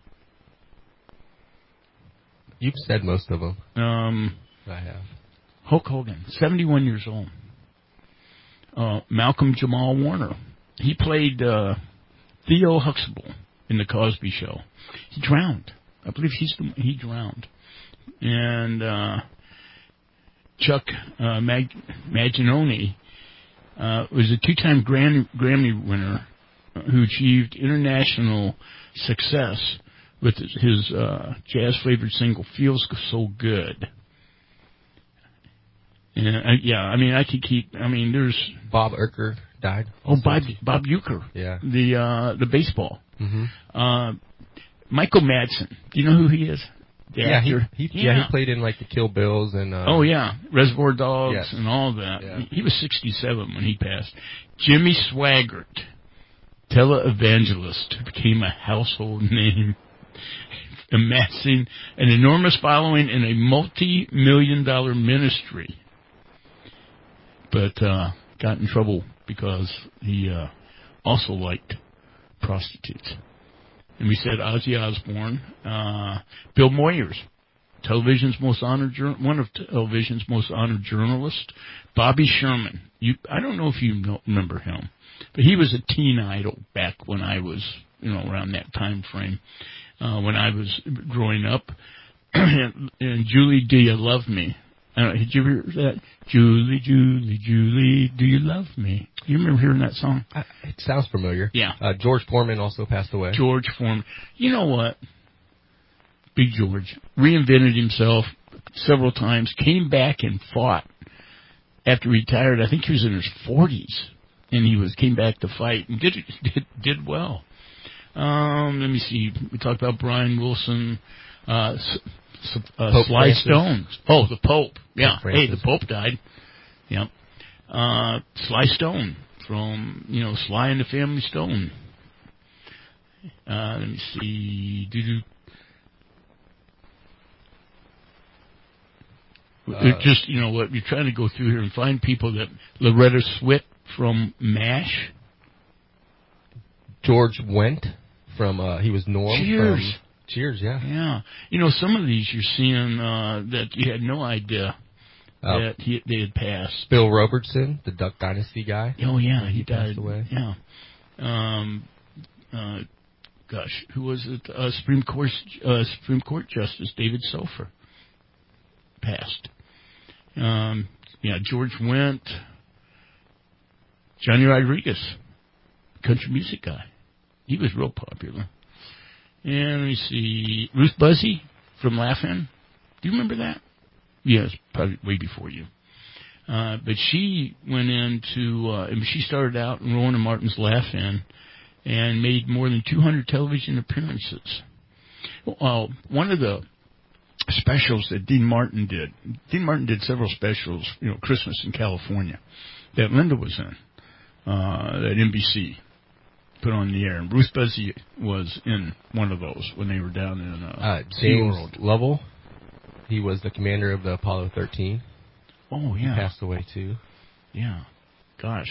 You've said most of them. I have. Hulk Hogan, 71 years old. Malcolm Jamal Warner. He played Theo Huxtable in The Cosby Show. He drowned. I believe he drowned. And Chuck Mangione was a two-time Grammy winner who achieved international success with his jazz-flavored single "Feels So Good." And I could keep. I mean, there's Bob Uecker died. Oh, Bob Uecker. Yeah. The baseball. Mm-hmm. Michael Madsen. Do you know who he is? The actor. He played in like the Kill Bills and. Reservoir Dogs yes. and all that. Yeah. He was 67 when he passed. Jimmy Swaggart, televangelist, who became a household name, amassing an enormous following in a multi-million-dollar ministry. But got in trouble because he also liked prostitutes. And we said Ozzy Osbourne, Bill Moyers, one of television's most honored journalists, Bobby Sherman. I don't know if you remember him, but he was a teen idol back when I was, around that time frame, when I was growing up. And Julie, Do You Love Me? Did you hear that? Julie, Julie, Julie, do you love me? You remember hearing that song? It sounds familiar. Yeah. George Foreman also passed away. George Foreman. You know what? Big George reinvented himself several times, came back and fought after he retired. I think he was in his 40s, and he came back to fight and did well. Let me see. We talked about Brian Wilson, Sly Francis. Stone. Oh, the Pope. Yeah. Pope The Pope died. Yep. Sly Stone from, Sly and the Family Stone. Let me see. Just, what, you're trying to go through here and find people that Loretta Swit from MASH. George Wendt from, he was Norm. Cheers. Cheers, yeah. Yeah. You know, some of these you're seeing that you had no idea that they had passed. Bill Robertson, the Duck Dynasty guy. Oh, yeah, he died. Passed away. Yeah. Who was it? Supreme Court Justice David Sofer passed. George Wendt, Johnny Rodriguez, country music guy. He was real popular. And let me see, Ruth Buzzy from Laugh-In. Do you remember that? Yes, probably way before you. But she went into, she started out in Rowan and Martin's Laugh-In and made more than 200 television appearances. One of the specials that Dean Martin did several specials, Christmas in California, that Linda was in, that NBC put on the air. And Bruce Buzzy was in one of those when they were down in James Lovell. He was the commander of the Apollo 13. Oh, yeah. He passed away, too. Yeah. Gosh.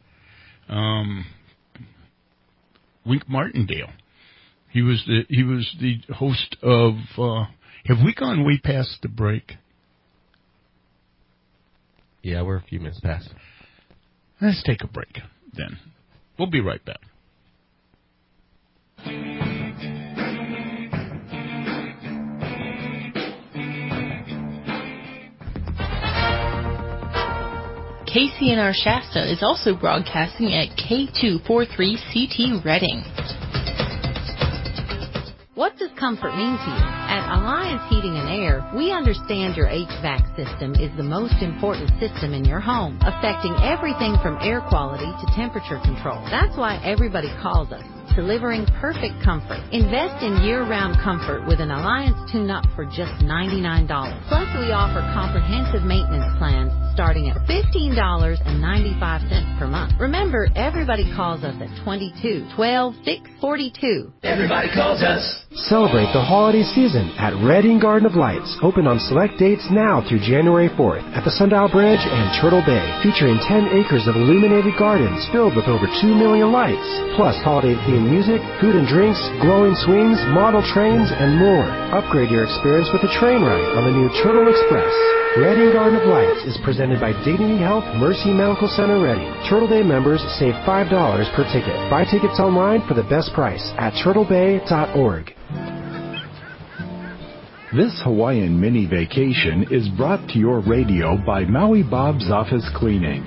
Wink Martindale. He was the host of, have we gone way past the break? Yeah, we're a few minutes past. Let's take a break, then. We'll be right back. KCNR Shasta is also broadcasting at K243CT Reading. What does comfort mean to you? At Alliance Heating and Air, we understand your HVAC system is the most important system in your home, affecting everything from air quality to temperature control. That's why everybody calls us, delivering perfect comfort. Invest in year-round comfort with an Alliance tune-up for just $99. Plus, we offer comprehensive maintenance plans starting at $15.95 per month. Remember, everybody calls us at 22-12-642. Everybody calls us. Celebrate the holiday season at Reading Garden of Lights, open on select dates now through January 4th at the Sundial Bridge and Turtle Bay, featuring 10 acres of illuminated gardens filled with over 2 million lights, plus holiday-themed music, food and drinks, glowing swings, model trains, and more. Upgrade your experience with a train ride on the new Turtle Express. Reading Garden of Lights is presented by Dignity Health Mercy Medical Center Reading. Turtle Bay members save $5 per ticket. Buy tickets online for the best price at turtlebay.org. This Hawaiian mini vacation is brought to your radio by Maui Bob's Office Cleaning.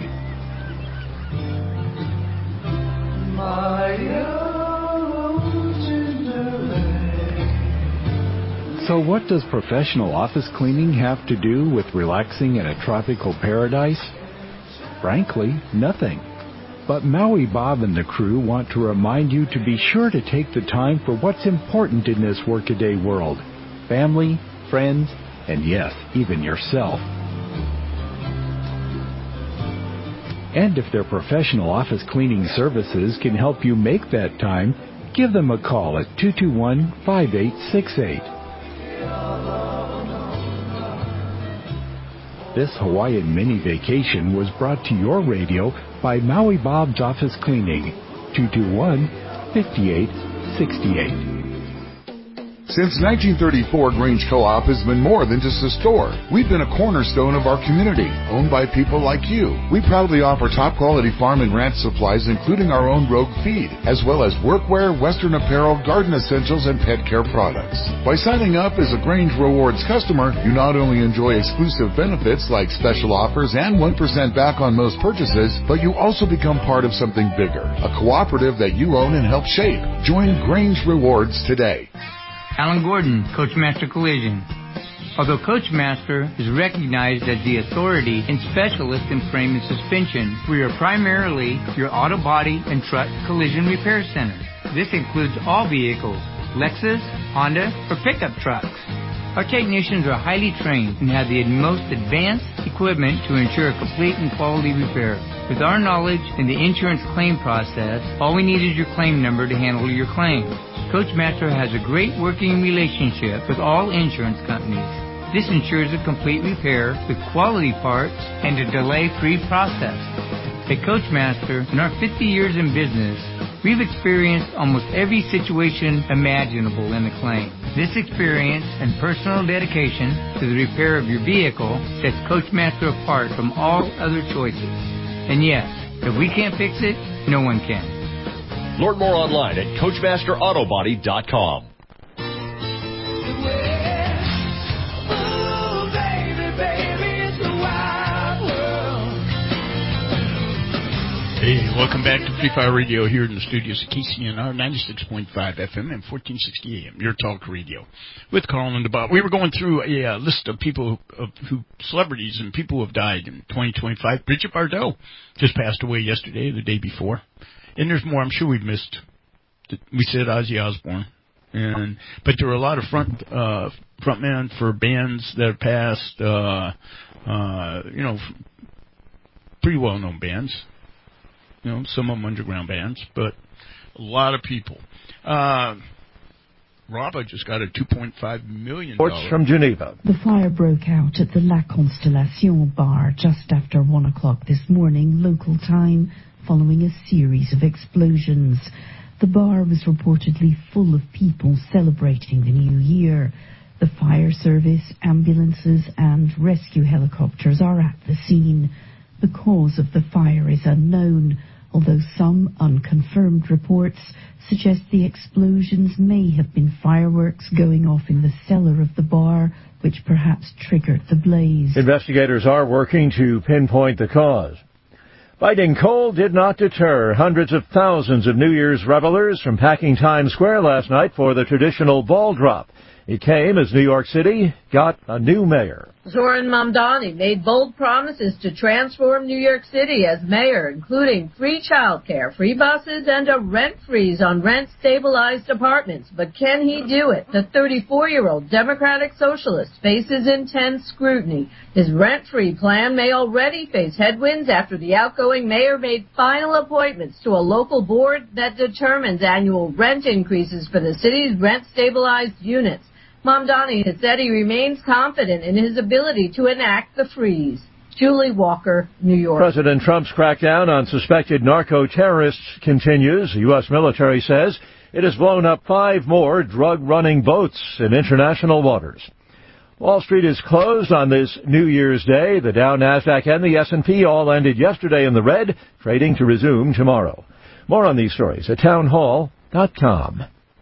So what does professional office cleaning have to do with relaxing in a tropical paradise? Frankly, nothing. But Maui Bob and the crew want to remind you to be sure to take the time for what's important in this workaday world. Family, friends, and yes, even yourself. And if their professional office cleaning services can help you make that time, give them a call at 221-5868. This Hawaiian mini vacation was brought to your radio by Maui Bob's Office Cleaning, 221-5868. Since 1934, Grange Co-op has been more than just a store. We've been a cornerstone of our community, owned by people like you. We proudly offer top-quality farm and ranch supplies, including our own Rogue feed, as well as workwear, Western apparel, garden essentials, and pet care products. By signing up as a Grange Rewards customer, you not only enjoy exclusive benefits like special offers and 1% back on most purchases, but you also become part of something bigger, a cooperative that you own and help shape. Join Grange Rewards today. Alan Gordon, Coachmaster Collision. Although Coachmaster is recognized as the authority and specialist in frame and suspension, we are primarily your auto body and truck collision repair center. This includes all vehicles, Lexus, Honda, or pickup trucks. Our technicians are highly trained and have the most advanced equipment to ensure a complete and quality repair. With our knowledge in the insurance claim process, all we need is your claim number to handle your claim. Coachmaster has a great working relationship with all insurance companies. This ensures a complete repair with quality parts and a delay-free process. At Coachmaster, in our 50 years in business, We've experienced almost every situation imaginable in the claim. This experience and personal dedication to the repair of your vehicle sets Coachmaster apart from all other choices. And yes, if we can't fix it, no one can. Learn more online at CoachmasterAutobody.com. Hey, welcome back to Free Fire Radio here in the studios of KCNR 96.5 FM and 1460 AM, your talk radio, with Carl and DeBot. We were going through a list of people, celebrities and people who have died in 2025. Bridget Bardot just passed away yesterday, the day before. And there's more. I'm sure we've missed. We said Ozzy Osbourne. But there were a lot of frontmen for bands that have passed, pretty well-known bands. Some of them underground bands, but a lot of people. Raba just got a $2.5 million. Reports from Geneva. The fire broke out at the La Constellation bar just after 1 o'clock this morning, local time, following a series of explosions. The bar was reportedly full of people celebrating the new year. The fire service, ambulances and rescue helicopters are at the scene. The cause of the fire is unknown, although some unconfirmed reports suggest the explosions may have been fireworks going off in the cellar of the bar, which perhaps triggered the blaze. Investigators are working to pinpoint the cause. Biting cold did not deter hundreds of thousands of New Year's revelers from packing Times Square last night for the traditional ball drop. It came as New York City got a new mayor. Zoran Mamdani made bold promises to transform New York City as mayor, including free childcare, free buses, and a rent freeze on rent-stabilized apartments. But can he do it? The 34-year-old Democratic Socialist faces intense scrutiny. His rent-free plan may already face headwinds after the outgoing mayor made final appointments to a local board that determines annual rent increases for the city's rent-stabilized units. Mamdani has said he remains confident in his ability to enact the freeze. Julie Walker, New York. President Trump's crackdown on suspected narco-terrorists continues. The U.S. military says it has blown up 5 more drug-running boats in international waters. Wall Street is closed on this New Year's Day. The Dow, Nasdaq, and the S&P all ended yesterday in the red, trading to resume tomorrow. More on these stories at townhall.com.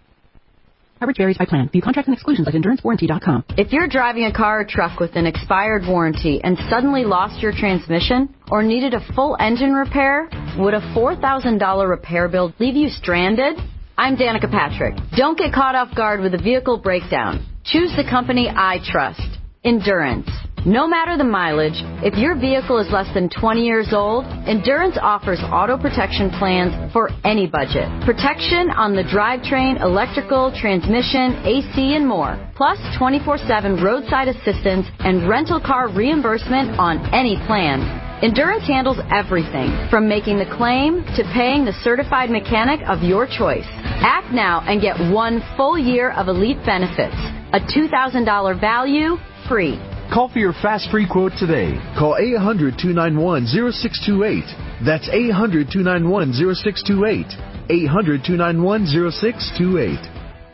Coverage varies by plan. View contracts and exclusions at EnduranceWarranty.com. If you're driving a car or truck with an expired warranty and suddenly lost your transmission or needed a full engine repair, would a $4,000 repair bill leave you stranded? I'm Danica Patrick. Don't get caught off guard with a vehicle breakdown. Choose the company I trust, Endurance. No matter the mileage, if your vehicle is less than 20 years old, Endurance offers auto protection plans for any budget. Protection on the drivetrain, electrical, transmission, AC, and more. Plus 24/7 roadside assistance and rental car reimbursement on any plan. Endurance handles everything, from making the claim to paying the certified mechanic of your choice. Act now and get 1 full year of elite benefits. A $2,000 value, free. Call for your fast free quote today. Call 800-291-0628. That's 800-291-0628. 800-291-0628.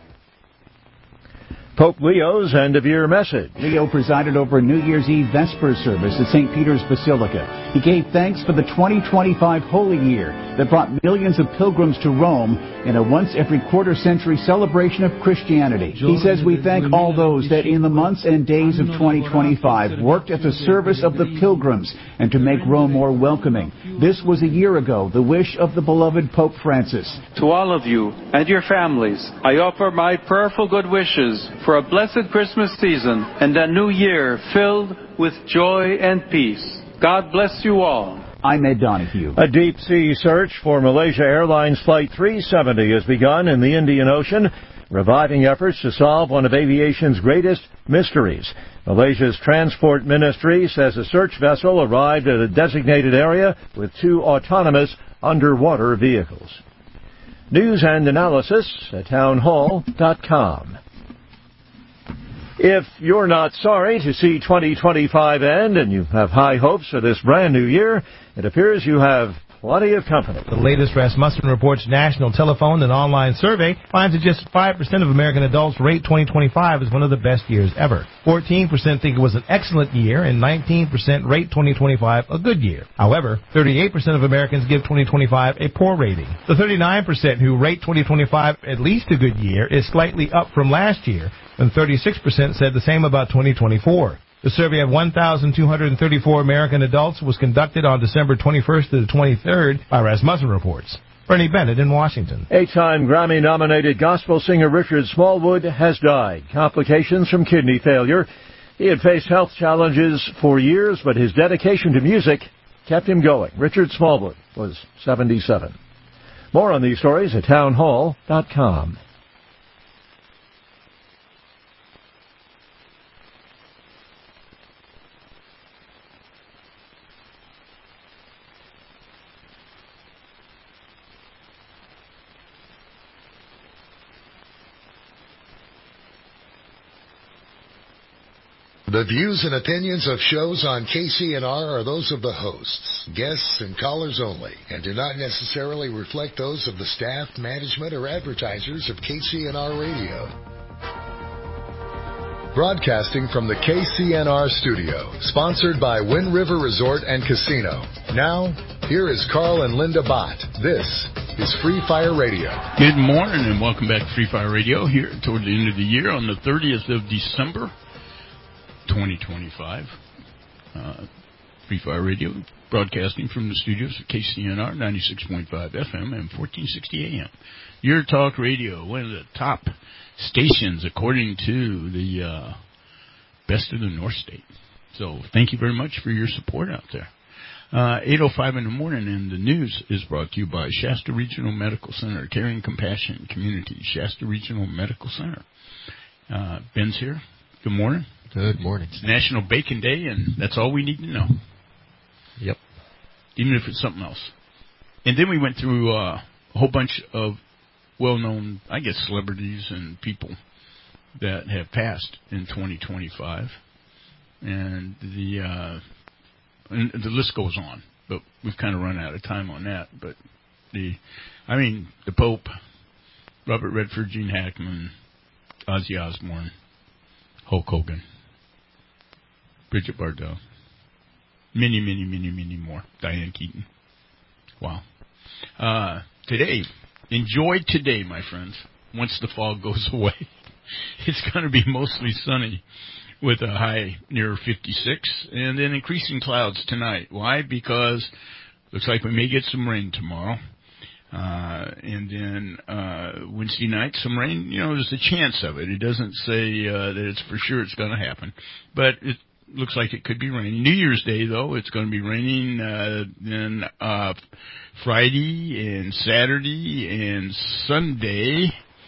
Pope Leo's end-of-year message. Leo presided over a New Year's Eve Vesper service at St. Peter's Basilica. He gave thanks for the 2025 Holy Year that brought millions of pilgrims to Rome in a once-every-quarter-century celebration of Christianity. He says we thank all those that in the months and days of 2025 worked at the service of the pilgrims and to make Rome more welcoming. This was a year ago, the wish of the beloved Pope Francis. To all of you and your families, I offer my prayerful good wishes for a blessed Christmas season and a new year filled with joy and peace. God bless you all. I'm Ed Donahue. A deep-sea search for Malaysia Airlines Flight 370 has begun in the Indian Ocean, reviving efforts to solve one of aviation's greatest mysteries. Malaysia's Transport Ministry says a search vessel arrived at a designated area with 2 autonomous underwater vehicles. News and analysis at townhall.com. If you're not sorry to see 2025 end and you have high hopes for this brand new year, it appears you have plenty of company. The latest Rasmussen Report's national telephone and online survey finds that just 5% of American adults rate 2025 as one of the best years ever. 14% think it was an excellent year, and 19% rate 2025 a good year. However, 38% of Americans give 2025 a poor rating. The 39% who rate 2025 at least a good year is slightly up from last year, and 36% said the same about 2024. The survey of 1,234 American adults was conducted on December 21st to the 23rd by Rasmussen Reports. Bernie Bennett in Washington. 8-time Grammy-nominated gospel singer Richard Smallwood has died. Complications from kidney failure. He had faced health challenges for years, but his dedication to music kept him going. Richard Smallwood was 77. More on these stories at townhall.com. The views and opinions of shows on KCNR are those of the hosts, guests, and callers only, and do not necessarily reflect those of the staff, management, or advertisers of KCNR Radio. Broadcasting from the KCNR studio, sponsored by Wind River Resort and Casino. Now, here is Carl and Linda Bott. This is Free Fire Radio. Good morning and welcome back to Free Fire Radio here toward the end of the year on the 30th of December. 2025. Free Fire Radio, broadcasting from the studios of KCNR 96.5 FM and 1460 AM. Your talk radio, one of the top stations according to the Best of the North State. So thank you very much for your support out there. 8:05 in the morning, and the news is brought to you by Shasta Regional Medical Center, Caring Compassion Community, Shasta Regional Medical Center. Ben's here. Good morning. Good morning. It's National Bacon Day, and that's all we need to know. Yep. Even if it's something else. And then we went through a whole bunch of well-known, I guess, celebrities and people that have passed in 2025. And the list goes on, but we've kind of run out of time on that. But the Pope, Robert Redford, Gene Hackman, Ozzy Osbourne, Hulk Hogan, Bridget Bardot, many, many, many, many more. Diane Keaton. Wow. Today, enjoy today, my friends, once the fog goes away. It's going to be mostly sunny with a high near 56 and then increasing clouds tonight. Why? Because looks like we may get some rain tomorrow. And then Wednesday night, some rain. There's a chance of it. It doesn't say that it's for sure it's going to happen, but it looks like it could be raining. New Year's Day, though, it's going to be raining then Friday and Saturday and Sunday.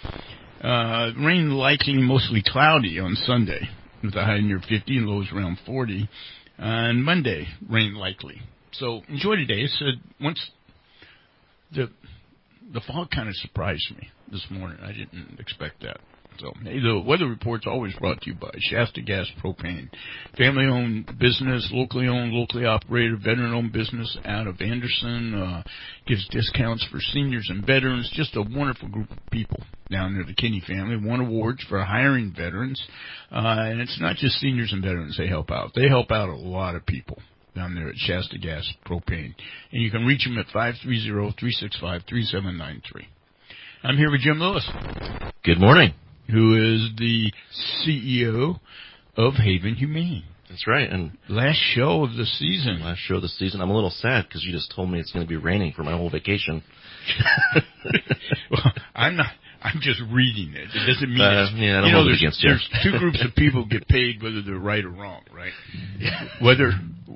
Rain likely mostly cloudy on Sunday with a high near 50 and lows around 40. And Monday, rain likely. So enjoy today. It's once the fog kind of surprised me this morning. I didn't expect that. So, hey, the weather report's always brought to you by Shasta Gas Propane. Family-owned business, locally owned, locally operated, veteran-owned business out of Anderson. Gives discounts for seniors and veterans. Just a wonderful group of people down there, the Kinney family. Won awards for hiring veterans. And it's not just seniors and veterans they help out. They help out a lot of people down there at Shasta Gas Propane. And you can reach them at 530-365-3793. I'm here with Jim Lewis. Good morning. Who is the CEO of Haven Humane. That's right. And last show of the season. Last show of the season. I'm a little sad because you just told me it's going to be raining for my whole vacation. Well, I'm not. I'm just reading it. It doesn't mean I don't hold it against you. There's two groups of people get paid whether they're right or wrong, right? Yeah. Weather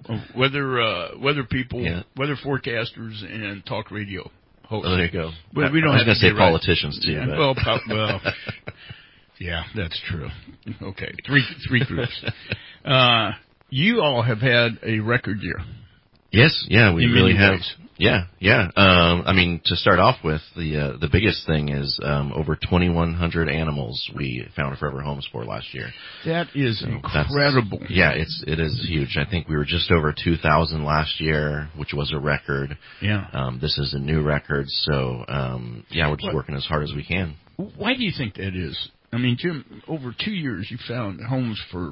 people, weather forecasters, and talk radio hosts. Oh, there you go. But we don't I was have going to say right. politicians too. Yeah, but. well, yeah, that's true. Okay, three groups. You all have had a record year. Yes, yeah, we really have. Yeah. I mean, to start off with, the biggest thing is over 2,100 animals we found a Forever Homes for last year. That is incredible. Yeah, it is huge. I think we were just over 2,000 last year, which was a record. Yeah. This is a new record, so we're just working as hard as we can. Why do you think that is? I mean, Jim, over 2 years you found homes for,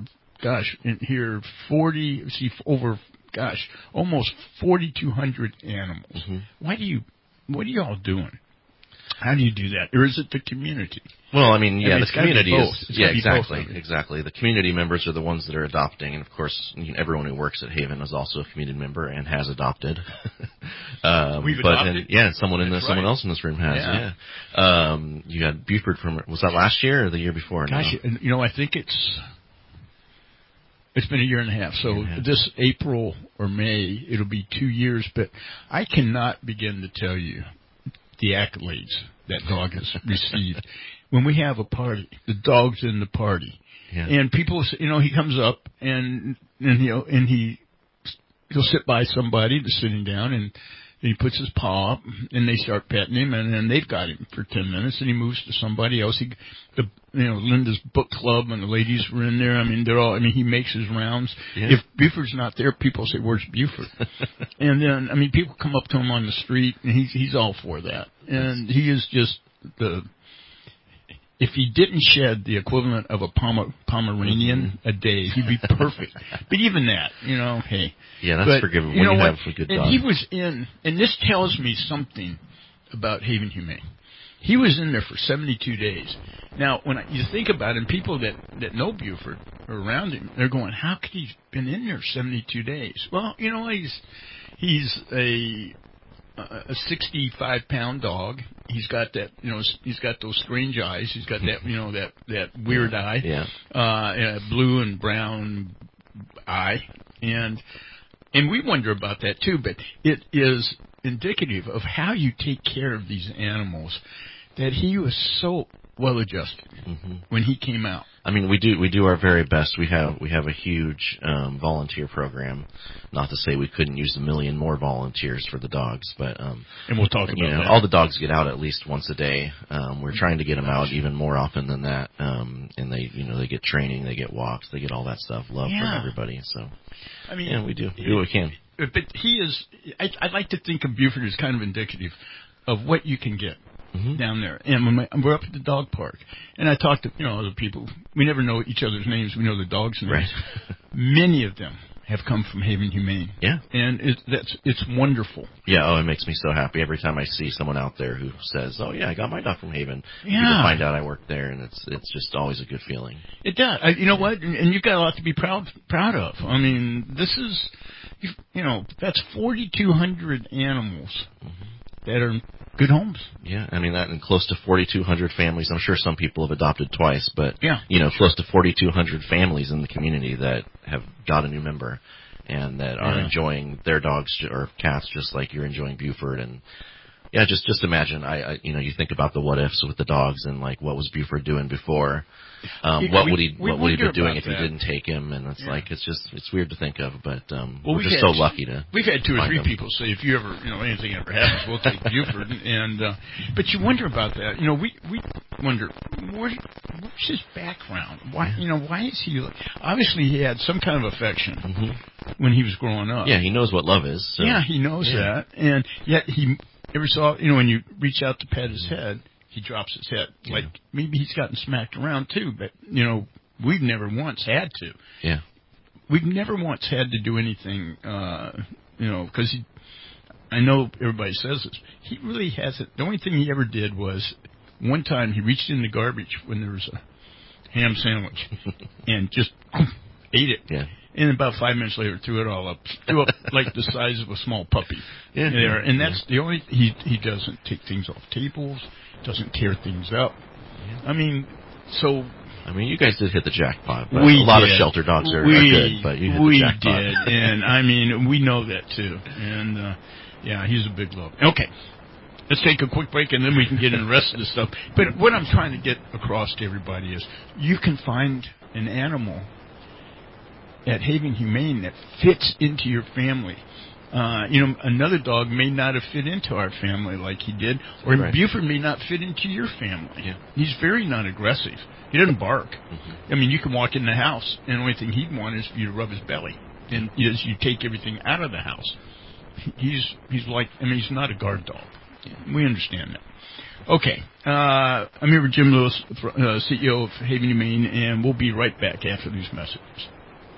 almost 4,200 animals. Mm-hmm. What are you all doing? How do you do that? Or is it the community? Well, I mean, the community is... Yeah, exactly. The community members are the ones that are adopting, and of course, everyone who works at Haven is also a community member and has adopted. We've adopted? Someone else in this room has, yeah. You had Buford was that last year or the year before? Gosh, no? I think it's been a year and a half. So this April or May, it'll be 2 years, but I cannot begin to tell you the accolades that dog has received. When we have a party, the dog's in the party. Yeah. And people, he comes up and he'll sit by somebody that's sitting down, and he puts his paw up, and they start petting him, and then they've got him for 10 minutes, and he moves to somebody else. Linda's book club and the ladies were in there. I mean, he makes his rounds. Yeah. If Buford's not there, people say, "Where's Buford?" And then, people come up to him on the street, and he's all for that. And he is just if he didn't shed the equivalent of a Pomeranian a day, he'd be perfect. But even that, hey. Yeah, that's forgivable when you have a good dog. And he was and this tells me something about Haven Humane. He was in there for 72 days. Now, when you think about it, and people that know Buford are around him, they're going, how could he have been in there 72 days? Well, he's a 65-pound dog. He's got that, he's got those strange eyes. He's got that, that weird eye. Yeah. Blue and brown eye. And we wonder about that too, but it is indicative of how you take care of these animals, that he was so well adjusted when he came out. I mean, we do our very best. We have a huge volunteer program. Not to say we couldn't use 1 million more volunteers for the dogs, but and we'll talk about that. All the dogs get out at least once a day. We're trying to get them out even more often than that. And they get training, they get walks, they get all that stuff. Love from everybody. So, I mean, we do what we can. But he is. I'd like to think of Buford as kind of indicative of what you can get down there. And when we're up at the dog park, and I talk to other people. We never know each other's names. We know the dogs' names. Right. Many of them have come from Haven Humane. Yeah. And it's wonderful. Yeah, it makes me so happy every time I see someone out there who says, "Oh yeah, I got my dog from Haven." Yeah. People find out I work there, and it's just always a good feeling. It does. You know what? And you've got a lot to be proud of. I mean, this is, that's 4,200 animals that are good homes. Yeah, I mean that, and close to 4,200 families. I'm sure some people have adopted twice, but yeah. Close to 4,200 families in the community that have got a new member, and that are enjoying their dogs or cats just like you're enjoying Buford. And just imagine, you think about the what ifs with the dogs, and like, what was Buford doing before? What would he be doing if you didn't take him? And it's it's weird to think of, but we're just so lucky to. We've had 2 or 3 people say, if you ever, anything ever happens, we'll take Buford. And but you wonder about that. We wonder, what's his background? Why is he? Obviously, he had some kind of affection when he was growing up. Yeah, he knows what love is. So. Yeah, he knows that, and yet he ever saw, when you reach out to pet his head, he drops his head. Yeah. Like, maybe he's gotten smacked around too, but, we've never once had to. Yeah. We've never once had to do anything, because I know everybody says this. He really hasn't. The only thing he ever did was, one time he reached in the garbage when there was a ham sandwich and just ate it. Yeah. And about 5 minutes later, threw it all up. Threw up like the size of a small puppy. Yeah. There. And that's the only... He doesn't take things off tables, doesn't tear things up. Yeah. I mean, so... you guys did hit the jackpot. But a lot of shelter dogs are good, but you hit the jackpot. We did, and we know that too. And, he's a big love. Okay. Let's take a quick break, and then we can get into the rest of the stuff. But what I'm trying to get across to everybody is, you can find an animal at Haven Humane that fits into your family. Another dog may not have fit into our family like he did, or Right. Buford may not fit into your family. Yeah. He's very non-aggressive. He doesn't bark. Mm-hmm. I mean, you can walk in the house, and the only thing he'd want is for you to rub his belly, and you take everything out of the house. He's he's not a guard dog. We understand that. Okay, I'm here with Jim Lewis, CEO of Haven Humane, and we'll be right back after these messages.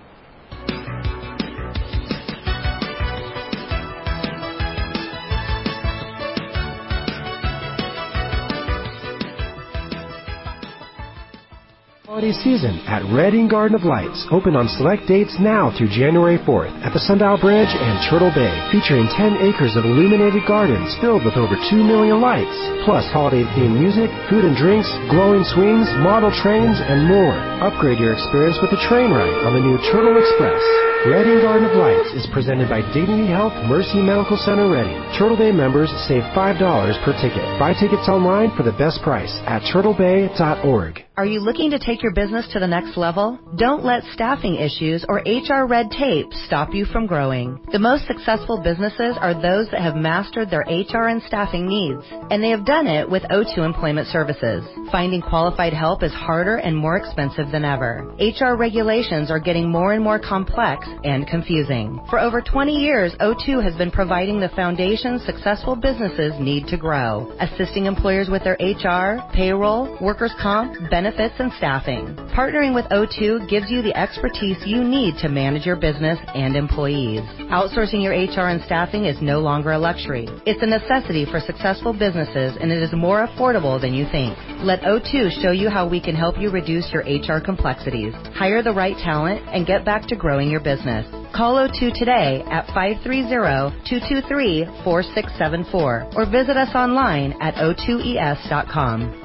Holiday season at Reading Garden of Lights. Open on select dates now through January 4th at the Sundial Bridge and Turtle Bay, featuring 10 acres of illuminated gardens filled with over 2 million lights, plus holiday-themed music, food and drinks, glowing swings, model trains, and more. Upgrade your experience with a train ride on the new Turtle Express. Reading Garden of Lights is presented by Dignity Health Mercy Medical Center Reading. Turtle Bay members save $5 per ticket. Buy tickets online for the best price at turtlebay.org. Are you looking to take your business to the next level? Don't let staffing issues or HR red tape stop you from growing. The most successful businesses are those that have mastered their HR and staffing needs, and they have done it with O2 Employment Services. Finding qualified help is harder and more expensive than ever. HR regulations are getting more and more complex and confusing. For over 20 years, O2 has been providing the foundation successful businesses need to grow, assisting employers with their HR, payroll, workers' comp, benefits, and staffing. Partnering with O2 gives you the expertise you need to manage your business and employees. Outsourcing your HR and staffing is no longer a luxury. It's a necessity for successful businesses, and it is more affordable than you think. Let O2 show you how we can help you reduce your HR complexities, hire the right talent, and get back to growing your business. Call O2 today at 530-223-4674 or visit us online at o2es.com.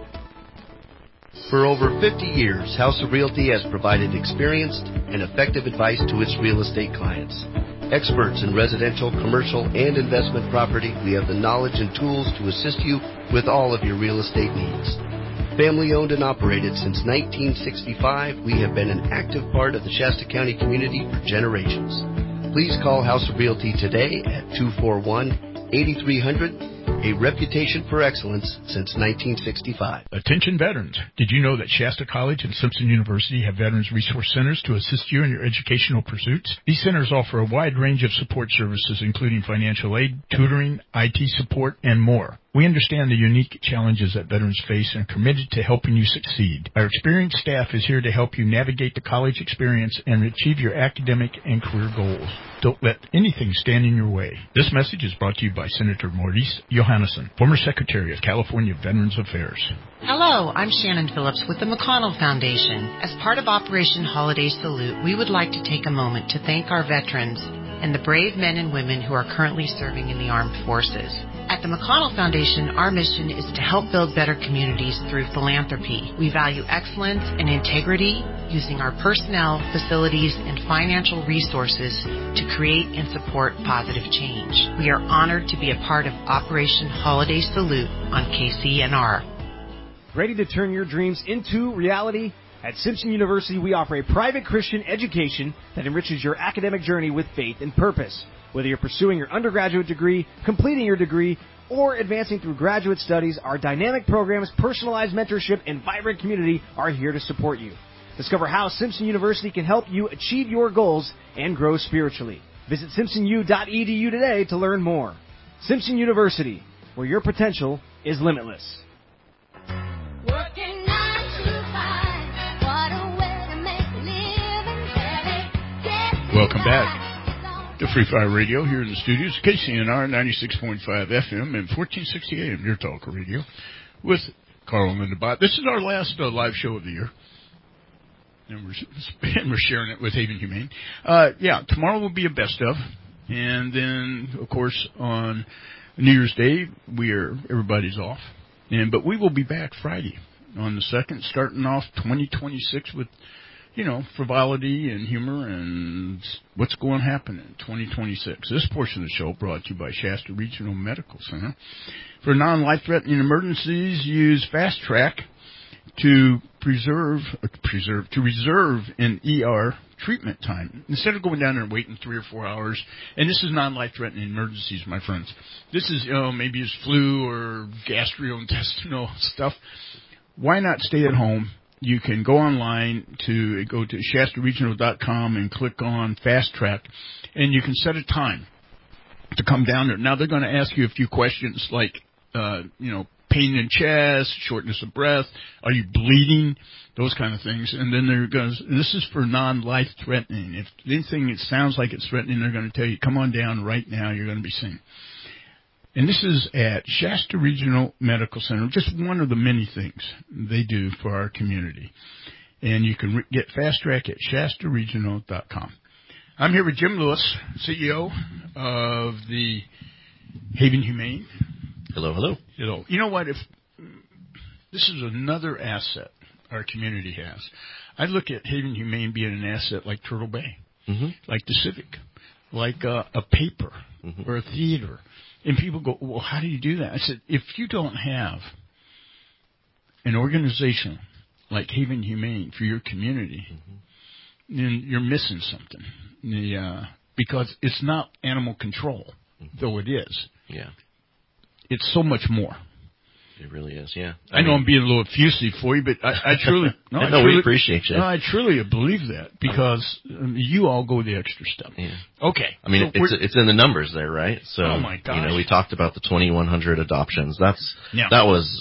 For over 50 years, House of Realty has provided experienced and effective advice to its real estate clients. Experts in residential, commercial, and investment property, we have the knowledge and tools to assist you with all of your real estate needs. Family owned and operated since 1965, we have been an active part of the Shasta County community for generations. Please call House of Realty today at 241-8300. A reputation for excellence since 1965. Attention veterans. Did you know that Shasta College and Simpson University have Veterans Resource Centers to assist you in your educational pursuits? These centers offer a wide range of support services, including financial aid, tutoring, IT support, and more. We understand the unique challenges that veterans face and are committed to helping you succeed. Our experienced staff is here to help you navigate the college experience and achieve your academic and career goals. Don't let anything stand in your way. This message is brought to you by Senator Maurice Johannesson, former Secretary of California Veterans Affairs. Hello, I'm Shannon Phillips with the McConnell Foundation. As part of Operation Holiday Salute, we would like to take a moment to thank our veterans and the brave men and women who are currently serving in the armed forces. At the McConnell Foundation, our mission is to help build better communities through philanthropy. We value excellence and integrity, using our personnel, facilities, and financial resources to create and support positive change. We are honored to be a part of Operation Holiday Salute on KCNR. Ready to turn your dreams into reality? At Simpson University, we offer a private Christian education that enriches your academic journey with faith and purpose. Whether you're pursuing your undergraduate degree, completing your degree, or advancing through graduate studies, our dynamic programs, personalized mentorship, and vibrant community are here to support you. Discover how Simpson University can help you achieve your goals and grow spiritually. Visit simpsonu.edu today to learn more. Simpson University, where your potential is limitless. Welcome back to Free Fire Radio here in the studios, KCNR 96.5 FM and 1460 AM, your talk radio, with Carl and Linda Bott. This is our last live show of the year, and we're sharing it with Haven Humane. Tomorrow will be a best of, and then, of course, on New Year's Day, everybody's off, but we will be back Friday on the 2nd, starting off 2026 with frivolity and humor and what's going to happen in 2026. This portion of the show brought to you by Shasta Regional Medical Center. For non-life-threatening emergencies, use Fast Track to reserve an ER treatment time. Instead of going down there and waiting 3 or 4 hours, and this is non-life-threatening emergencies, my friends. This is, maybe it's flu or gastrointestinal stuff. Why not stay at home? You can go online to ShastaRegional.com and click on Fast Track, and you can set a time to come down there. Now, they're going to ask you a few questions like, pain in chest, shortness of breath, are you bleeding, those kind of things. And then this is for non-life-threatening. If anything it sounds like it's threatening, they're going to tell you, come on down right now, you're going to be seen. And this is at Shasta Regional Medical Center, just one of the many things they do for our community. And you can get Fast Track at ShastaRegional.com. I'm here with Jim Lewis, CEO of the Haven Humane. Hello, hello. Hello. You know what? If this is another asset our community has, I look at Haven Humane being an asset like Turtle Bay, like the Civic, like a paper or a theater. And people go, well, how do you do that? I said, if you don't have an organization like Haven Humane for your community, then you're missing something. Because it's not animal control, though it is. Yeah. It's so much more. It really is, yeah. I know I'm being a little effusive for you, but I truly... we appreciate you. No, I truly believe that because you all go the extra step. Yeah. Okay. I mean, it's in the numbers there, right? So, oh my gosh. We talked about the 2,100 adoptions. That was,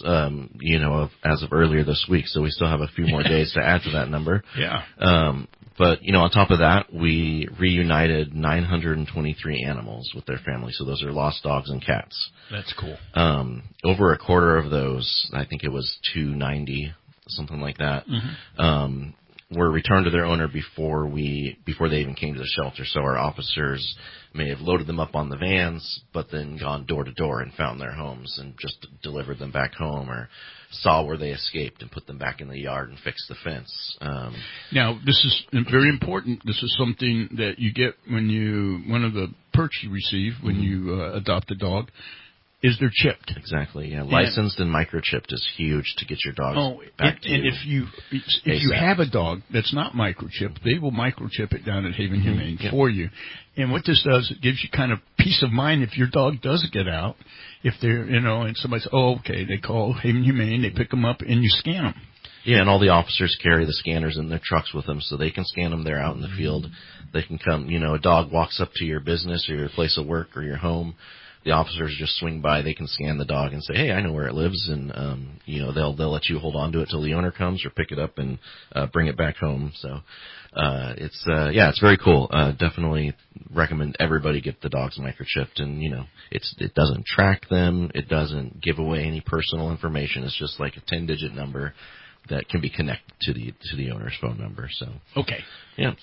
as of earlier this week, so we still have a few more days to add to that number. Yeah. But, on top of that, we reunited 923 animals with their families. So those are lost dogs and cats. That's cool. Over a quarter of those, I think it was 290, something like that, were returned to their owner before they even came to the shelter. So our officers may have loaded them up on the vans, but then gone door to door and found their homes and just delivered them back home, or saw where they escaped and put them back in the yard and fixed the fence. Now, this is very important. This is something that you get one of the perks you receive when you adopt a dog is they're chipped. Exactly, yeah. Licensed and microchipped is huge to get your dog back to you. And if you have a dog that's not microchipped, they will microchip it down at Haven Humane for you. And what this does, it gives you kind of peace of mind if your dog does get out. If they're, and somebody says, okay, they call Haven Humane, they pick them up, and you scan them. Yeah, and all the officers carry the scanners in their trucks with them, so they can scan them there out in the field. They can come, a dog walks up to your business or your place of work or your home. The officers just swing by. They can scan the dog and say, hey, I know where it lives, and, they'll let you hold on to it till the owner comes or pick it up and bring it back home. So it's very cool. Definitely recommend everybody get the dogs microchipped, and, it doesn't track them. It doesn't give away any personal information. It's just like a 10-digit number that can be connected to the owner's phone number. So okay, yeah.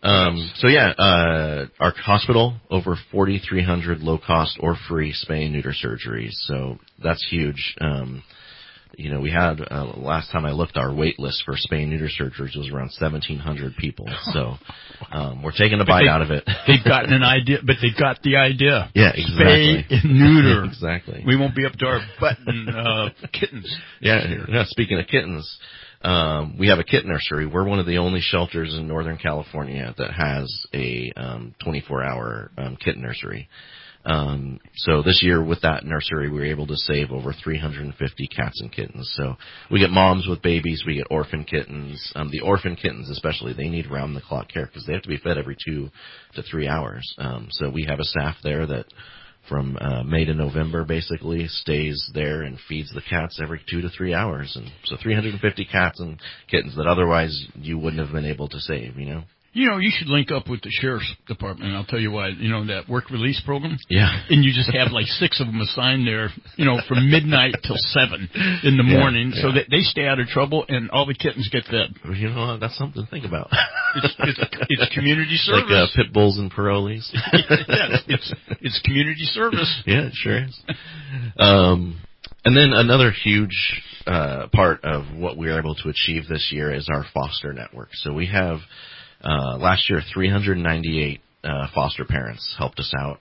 Our hospital, over 4,300 low cost or free spay and neuter surgeries. So that's huge. We had last time I looked, our wait list for spay and neuter surgeries was around 1,700 people. So we're taking a bite out of it. They've gotten an idea, but they've got the idea. Yeah, exactly. Spay and neuter. Exactly. We won't be up to our button kittens. Yeah. Speaking of kittens, we have a kitten nursery. We're one of the only shelters in Northern California that has a 24-hour kitten nursery. So this year with that nursery, we were able to save over 350 cats and kittens. So we get moms with babies, we get orphan kittens. The orphan kittens especially, they need round-the-clock care because they have to be fed every 2 to 3 hours. So we have a staff there that from May to November basically stays there and feeds the cats every 2 to 3 hours. And so 350 cats and kittens that otherwise you wouldn't have been able to save, You should link up with the sheriff's department, and I'll tell you why. That work release program? Yeah. And you just have like 6 of them assigned there, from midnight till 7 in the morning, so that they stay out of trouble and all the kittens get fed. That's something to think about. It's community service. Like pit bulls and parolees. It's community service. Yeah, it sure is. And then another huge part of what we were able to achieve this year is our foster network. So we have... last year, 398 foster parents helped us out.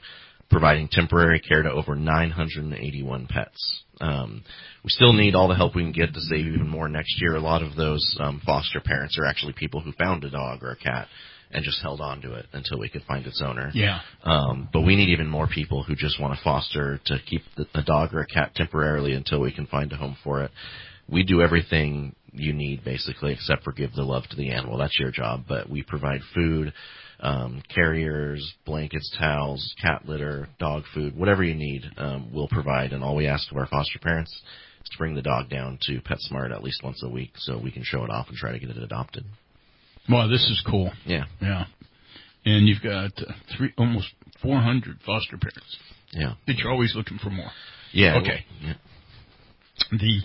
providing temporary care to over 981 pets. We still need all the help we can get to save even more next year. A lot of those foster parents are actually people who found a dog or a cat and just held on to it until we could find its owner. Yeah. But we need even more people who just want to foster to keep a dog or a cat temporarily until we can find a home for it. We do everything you need, basically, except for give the love to the animal. That's your job. But we provide food, carriers, blankets, towels, cat litter, dog food, whatever you need, we'll provide. And all we ask of our foster parents is to bring the dog down to PetSmart at least once a week so we can show it off and try to get it adopted. Wow, this is cool. Yeah. Yeah. And you've got almost 400 foster parents. Yeah. That you're always looking for more. Yeah. Okay. Yeah. The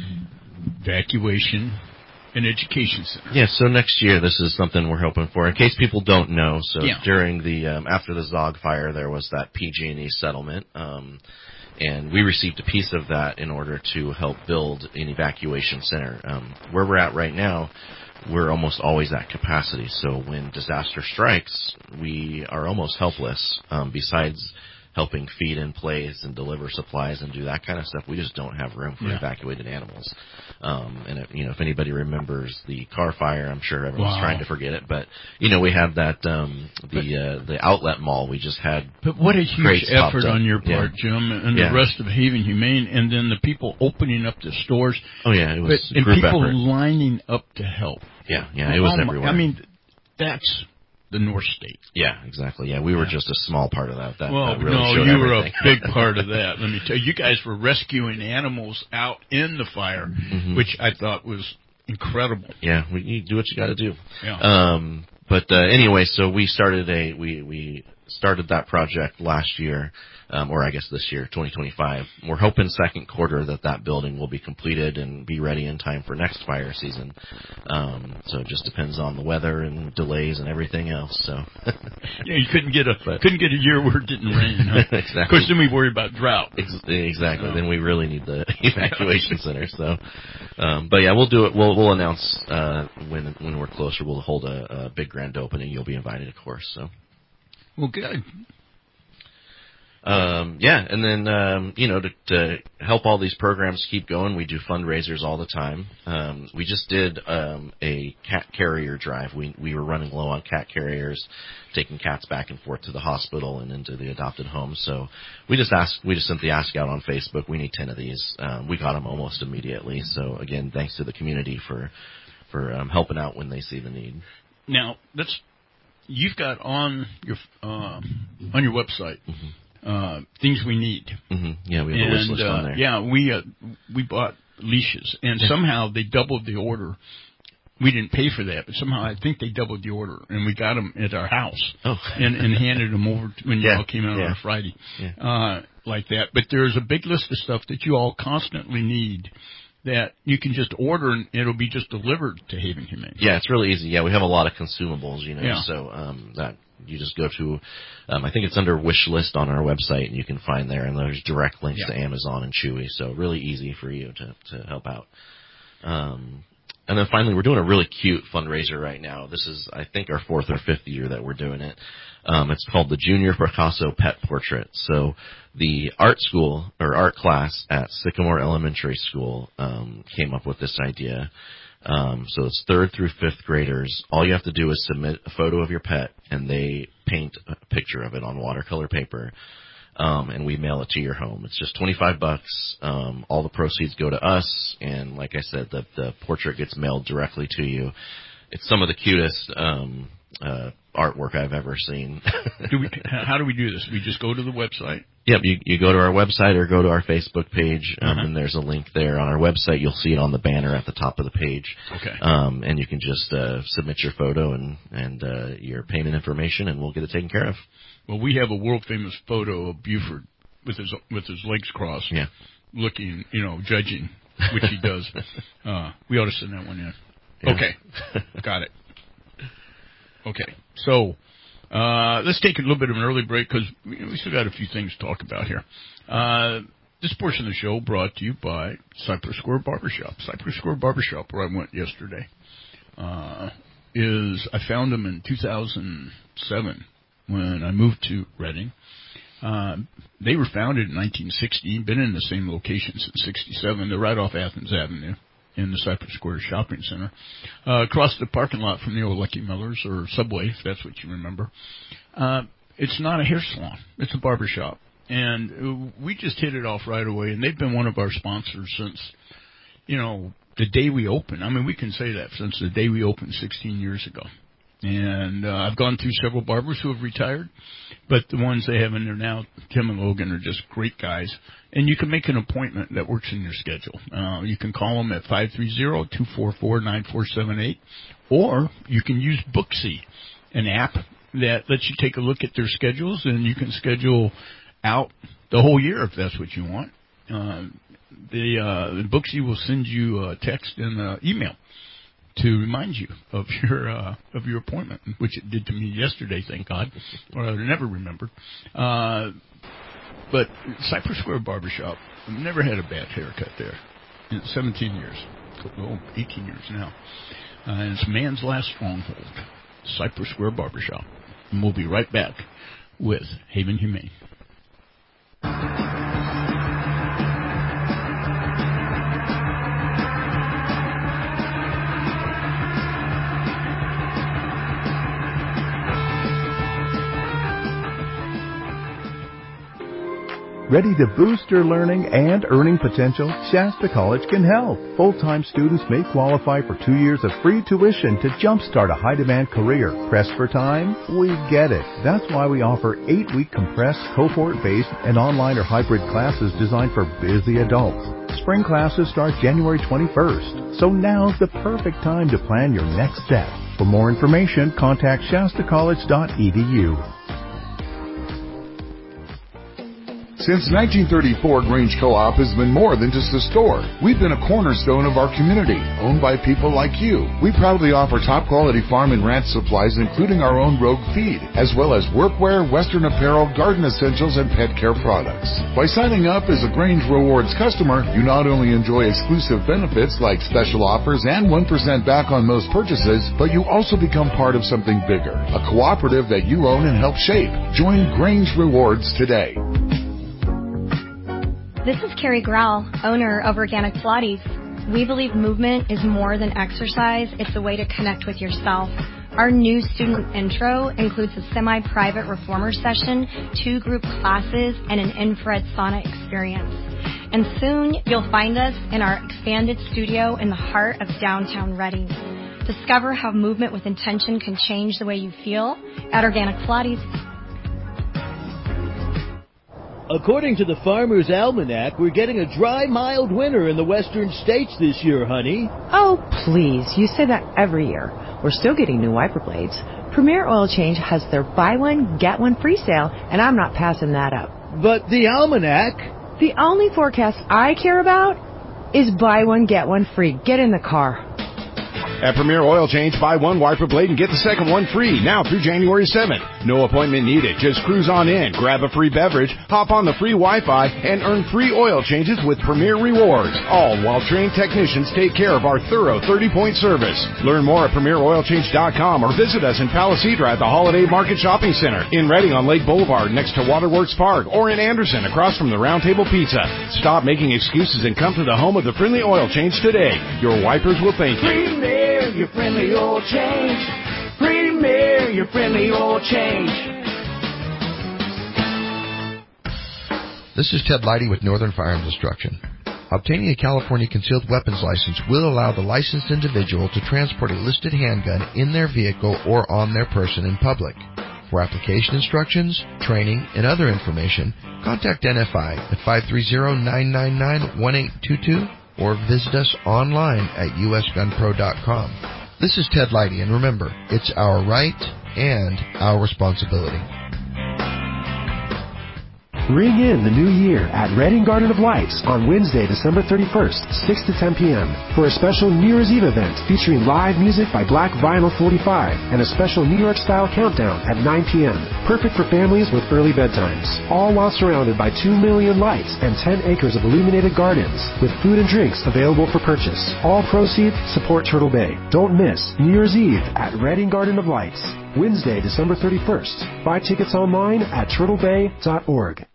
evacuation and education center. Yeah, so next year this is something we're hoping for. In case people don't know, so during the after the Zog fire, there was that PG&E settlement, and we received a piece of that in order to help build an evacuation center. Where we're at right now, we're almost always at capacity. So when disaster strikes, we are almost helpless. Besides helping feed in place and deliver supplies and do that kind of stuff, we just don't have room for evacuated animals. And if anybody remembers the car fire, I'm sure everyone's trying to forget it. But we had that the outlet mall. We just had. But what a huge effort on your part, Jim, and the rest of Haven Humane, and then the people opening up the stores. Oh yeah, it was and group people effort. lining up to help. Yeah, it was everywhere. I mean, that's the North State. Yeah, exactly. Yeah, we were just a small part of that. That really no, showed you everything. were a big part of that. Let me tell you, you guys were rescuing animals out in the fire, which I thought was incredible. Yeah, you do what you got to do. Yeah. But anyway, so we started we started that project last year, or I guess this year, 2025. We're hoping second quarter that building will be completed and be ready in time for next fire season. So it just depends on the weather and delays and everything else. So yeah, you couldn't get a year where it didn't rain. Huh? Exactly. Of course, then we worry about drought. Exactly. Then we really need the evacuation center. So, but yeah, we'll do it. We'll announce when we're closer. We'll hold a big grand opening. You'll be invited, of course. So. Well, good. Yeah, and then, to help all these programs keep going, we do fundraisers all the time. We just did a cat carrier drive. We were running low on cat carriers, taking cats back and forth to the hospital and into the adopted homes. So we just sent the ask out on Facebook. We need 10 of these. We got them almost immediately. So again, thanks to the community for helping out when they see the need. Now, you've got on your website things we need. Yeah, we have a wish list on there. Yeah, we bought leashes, and somehow they doubled the order. We didn't pay for that, but somehow I think they doubled the order, and we got them at our house and handed them over when you all came out on a Friday, like that. But there's a big list of stuff that you all constantly need that you can just order, and it'll be just delivered to Haven Humane. Yeah, it's really easy. Yeah, we have a lot of consumables, so that you just go to, I think it's under wish list on our website, and you can find there, and there's direct links to Amazon and Chewy, so really easy for you to help out. And then finally, we're doing a really cute fundraiser right now. This is, I think, our 4th or 5th year that we're doing it. It's called the Junior Picasso Pet Portrait. So the art school or art class at Sycamore Elementary School came up with this idea. So it's 3rd through 5th graders. All you have to do is submit a photo of your pet, and they paint a picture of it on watercolor paper. And we mail it to your home. It's just $25. All the proceeds go to us, and like I said, the portrait gets mailed directly to you. It's some of the cutest artwork I've ever seen. How do we do this? We just go to the website? Yep, you go to our website or go to our Facebook page, and there's a link there on our website. You'll see it on the banner at the top of the page. Okay. And you can just submit your photo and your payment information, and we'll get it taken care of. Well, we have a world-famous photo of Buford with his legs crossed, looking, judging, which he does. We ought to send that one in. Yeah. Okay, got it. Okay, so let's take a little bit of an early break because we still got a few things to talk about here. This portion of the show brought to you by Cypress Square Barbershop. Cypress Square Barbershop, where I went yesterday, I found them in 2007. When I moved to Reading, They were founded in 1960, been in the same location since 67. They're right off Athens Avenue in the Cypress Square Shopping Center, across the parking lot from the old Lucky Miller's or Subway, if that's what you remember. It's not a hair salon. It's a barber shop. And we just hit it off right away, and they've been one of our sponsors since, the day we opened. I mean, we can say that since the day we opened 16 years ago. And I've gone through several barbers who have retired, but the ones they have in there now, Tim and Logan, are just great guys. And you can make an appointment that works in your schedule. You can call them at 530-244-9478, or you can use Booksy, an app that lets you take a look at their schedules, and you can schedule out the whole year if that's what you want. The Booksy will send you a text and an email to remind you of your appointment, which it did to me yesterday, thank God, or I never remembered. But Cypress Square Barbershop, I've never had a bad haircut there in 17 years, 18 years now. And it's man's last stronghold, Cypress Square Barbershop. And we'll be right back with Haven Humane. Ready to boost your learning and earning potential? Shasta College can help. Full-time students may qualify for 2 years of free tuition to jumpstart a high-demand career. Pressed for time? We get it. That's why we offer 8-week compressed, cohort-based, and online or hybrid classes designed for busy adults. Spring classes start January 21st, so now's the perfect time to plan your next step. For more information, contact shastacollege.edu. Since 1934, Grange Co-op has been more than just a store. We've been a cornerstone of our community, owned by people like you. We proudly offer top-quality farm and ranch supplies, including our own Rogue feed, as well as workwear, Western apparel, garden essentials, and pet care products. By signing up as a Grange Rewards customer, you not only enjoy exclusive benefits like special offers and 1% back on most purchases, but you also become part of something bigger, a cooperative that you own and help shape. Join Grange Rewards today. This is Carrie Grell, owner of Organic Pilates. We believe movement is more than exercise. It's a way to connect with yourself. Our new student intro includes a semi-private reformer session, 2 group classes, and an infrared sauna experience. And soon, you'll find us in our expanded studio in the heart of downtown Reading. Discover how movement with intention can change the way you feel at Organic Pilates. According to the Farmer's Almanac, we're getting a dry, mild winter in the western states this year, honey. Oh, please. You say that every year. We're still getting new wiper blades. Premier Oil Change has their buy one, get one free sale, and I'm not passing that up. But the Almanac... The only forecast I care about is buy one, get one free. Get in the car. At Premier Oil Change, buy one wiper blade and get the second one free, now through January 7th. No appointment needed. Just cruise on in, grab a free beverage, hop on the free Wi-Fi, and earn free oil changes with Premier Rewards. All while trained technicians take care of our thorough 30-point service. Learn more at PremierOilChange.com or visit us in Palisadra at the Holiday Market Shopping Center, in Reading on Lake Boulevard next to Waterworks Park, or in Anderson across from the Round Table Pizza. Stop making excuses and come to the home of the friendly oil change today. Your wipers will thank you. Premier, your friendly oil change. Premier, your friendly oil change. This is Ted Leidy with Northern Firearms Instruction. Obtaining a California concealed weapons license will allow the licensed individual to transport a listed handgun in their vehicle or on their person in public. For application instructions, training, and other information, contact NFI at 530-999-1822 or visit us online at usgunpro.com. This is Ted Leidy, and remember, it's our right and our responsibility. Ring in the new year at Reading Garden of Lights on Wednesday, December 31st, 6 to 10 p.m. for a special New Year's Eve event featuring live music by Black Vinyl 45 and a special New York-style countdown at 9 p.m. perfect for families with early bedtimes, all while surrounded by 2 million lights and 10 acres of illuminated gardens, with food and drinks available for purchase. All proceeds support Turtle Bay. Don't miss New Year's Eve at Redding Garden of Lights, Wednesday, December 31st. Buy tickets online at turtlebay.org.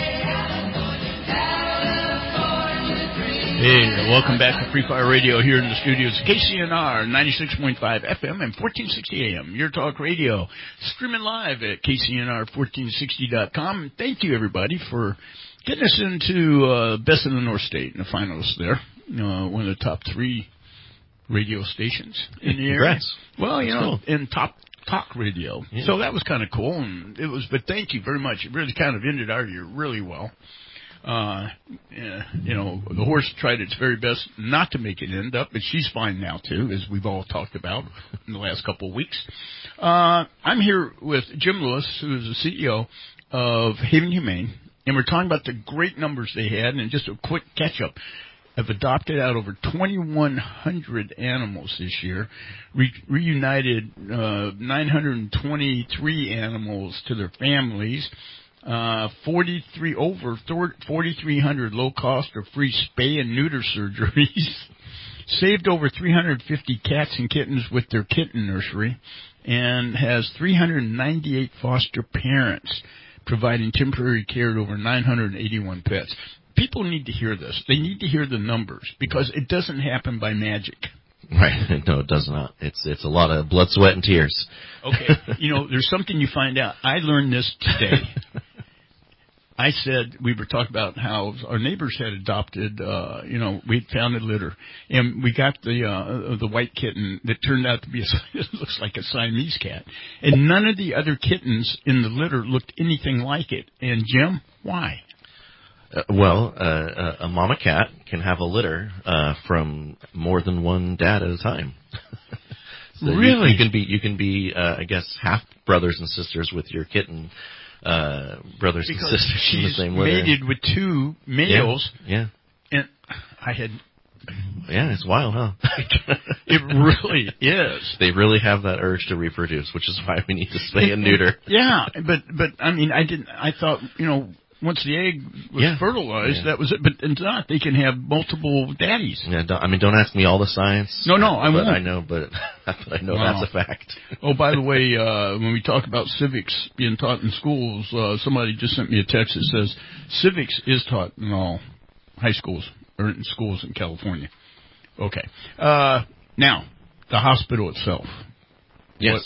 Hey, welcome back to Free Fire Radio here in the studios. KCNR 96.5 FM and 1460 AM. Your talk radio. Streaming live at KCNR1460.com. Thank you, everybody, for getting us into Best in the North State in the finals there. One of the top 3 radio stations in the area. Congrats. Well, That's cool. in top talk radio. Yeah. So that was kind of cool. And but thank you very much. It really kind of ended our year really well. The horse tried its very best not to make it end up, but she's fine now too, as we've all talked about in the last couple of weeks. I'm here with Jim Lewis, who is the CEO of Haven Humane, and we're talking about the great numbers they had, and just a quick catch up. Have adopted out over 2,100 animals this year, reunited 923 animals to their families. 4,300 low-cost or free spay and neuter surgeries, saved over 350 cats and kittens with their kitten nursery, and has 398 foster parents providing temporary care to over 981 pets. People need to hear this. They need to hear the numbers because it doesn't happen by magic. Right. No, it does not. It's a lot of blood, sweat, and tears. Okay. There's something you find out. I learned this today. I said, we were talking about how our neighbors had adopted, we'd found a litter, and we got the white kitten that turned out to be it looks like a Siamese cat, and none of the other kittens in the litter looked anything like it. And Jim, why? A mama cat can have a litter from more than one dad at a time. So really? You can be I guess half brothers and sisters with your kitten. Brothers and sisters in the same litter. She's mated with 2 males. Yeah. And I had... Yeah, it's wild, huh? It really is. They really have that urge to reproduce, which is why we need to spay and neuter. Yeah, but I mean, I thought, once the egg was fertilized, that was it. But it's not. They can have multiple daddies. Yeah, don't ask me all the science. No, I won't. I know, but I know that's a fact. Oh, by the way, when we talk about civics being taught in schools, somebody just sent me a text that says civics is taught in all high schools or in schools in California. Okay. Now, the hospital itself. Yes.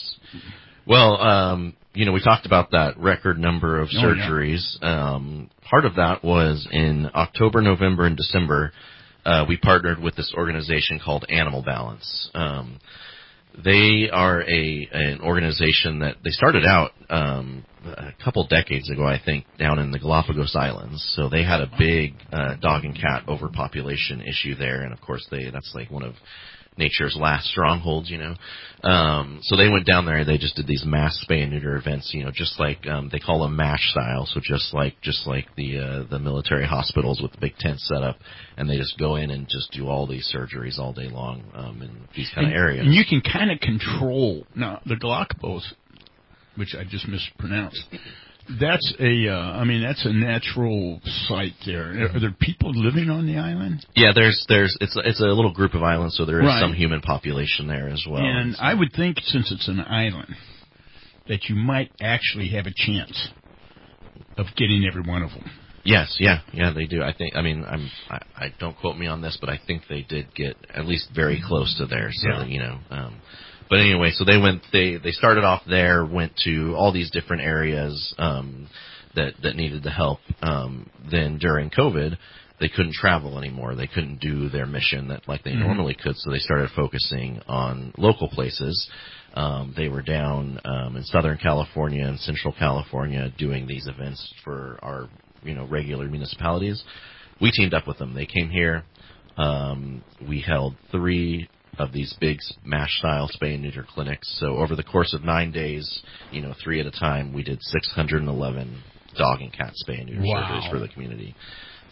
We talked about that record number of surgeries. Part of that was in October, November, and December. We partnered with this organization called Animal Balance. They are an organization that they started out a couple decades ago, I think, down in the Galapagos Islands. So they had a big dog and cat overpopulation issue there, and of course that's like one of nature's last strongholds, So they went down there and they just did these mass spay and neuter events, just like they call them MASH style, so just like the military hospitals with the big tent set up, and they just go in and just do all these surgeries all day long in these kind of areas. And you can kind of control the Galapagos, which I just mispronounced. That's that's a natural site there. Are there people living on the island? Yeah, it's a little group of islands, so there is some human population there as well. And I would think, since it's an island, that you might actually have a chance of getting every one of them. Yes, yeah, they do. I don't quote me on this, but I think they did get at least very close to there. So But anyway, so they started off there, went to all these different areas that needed the help. Then during COVID, they couldn't travel anymore. They couldn't do their mission like they normally could, so they started focusing on local places. They were down in Southern California and Central California doing these events for our regular municipalities. We teamed up with them. They came here. We held 3 of these big MASH-style spay and neuter clinics. So over the course of 9 days, 3 at a time, we did 611 dog and cat spay and neuter surgeries for the community.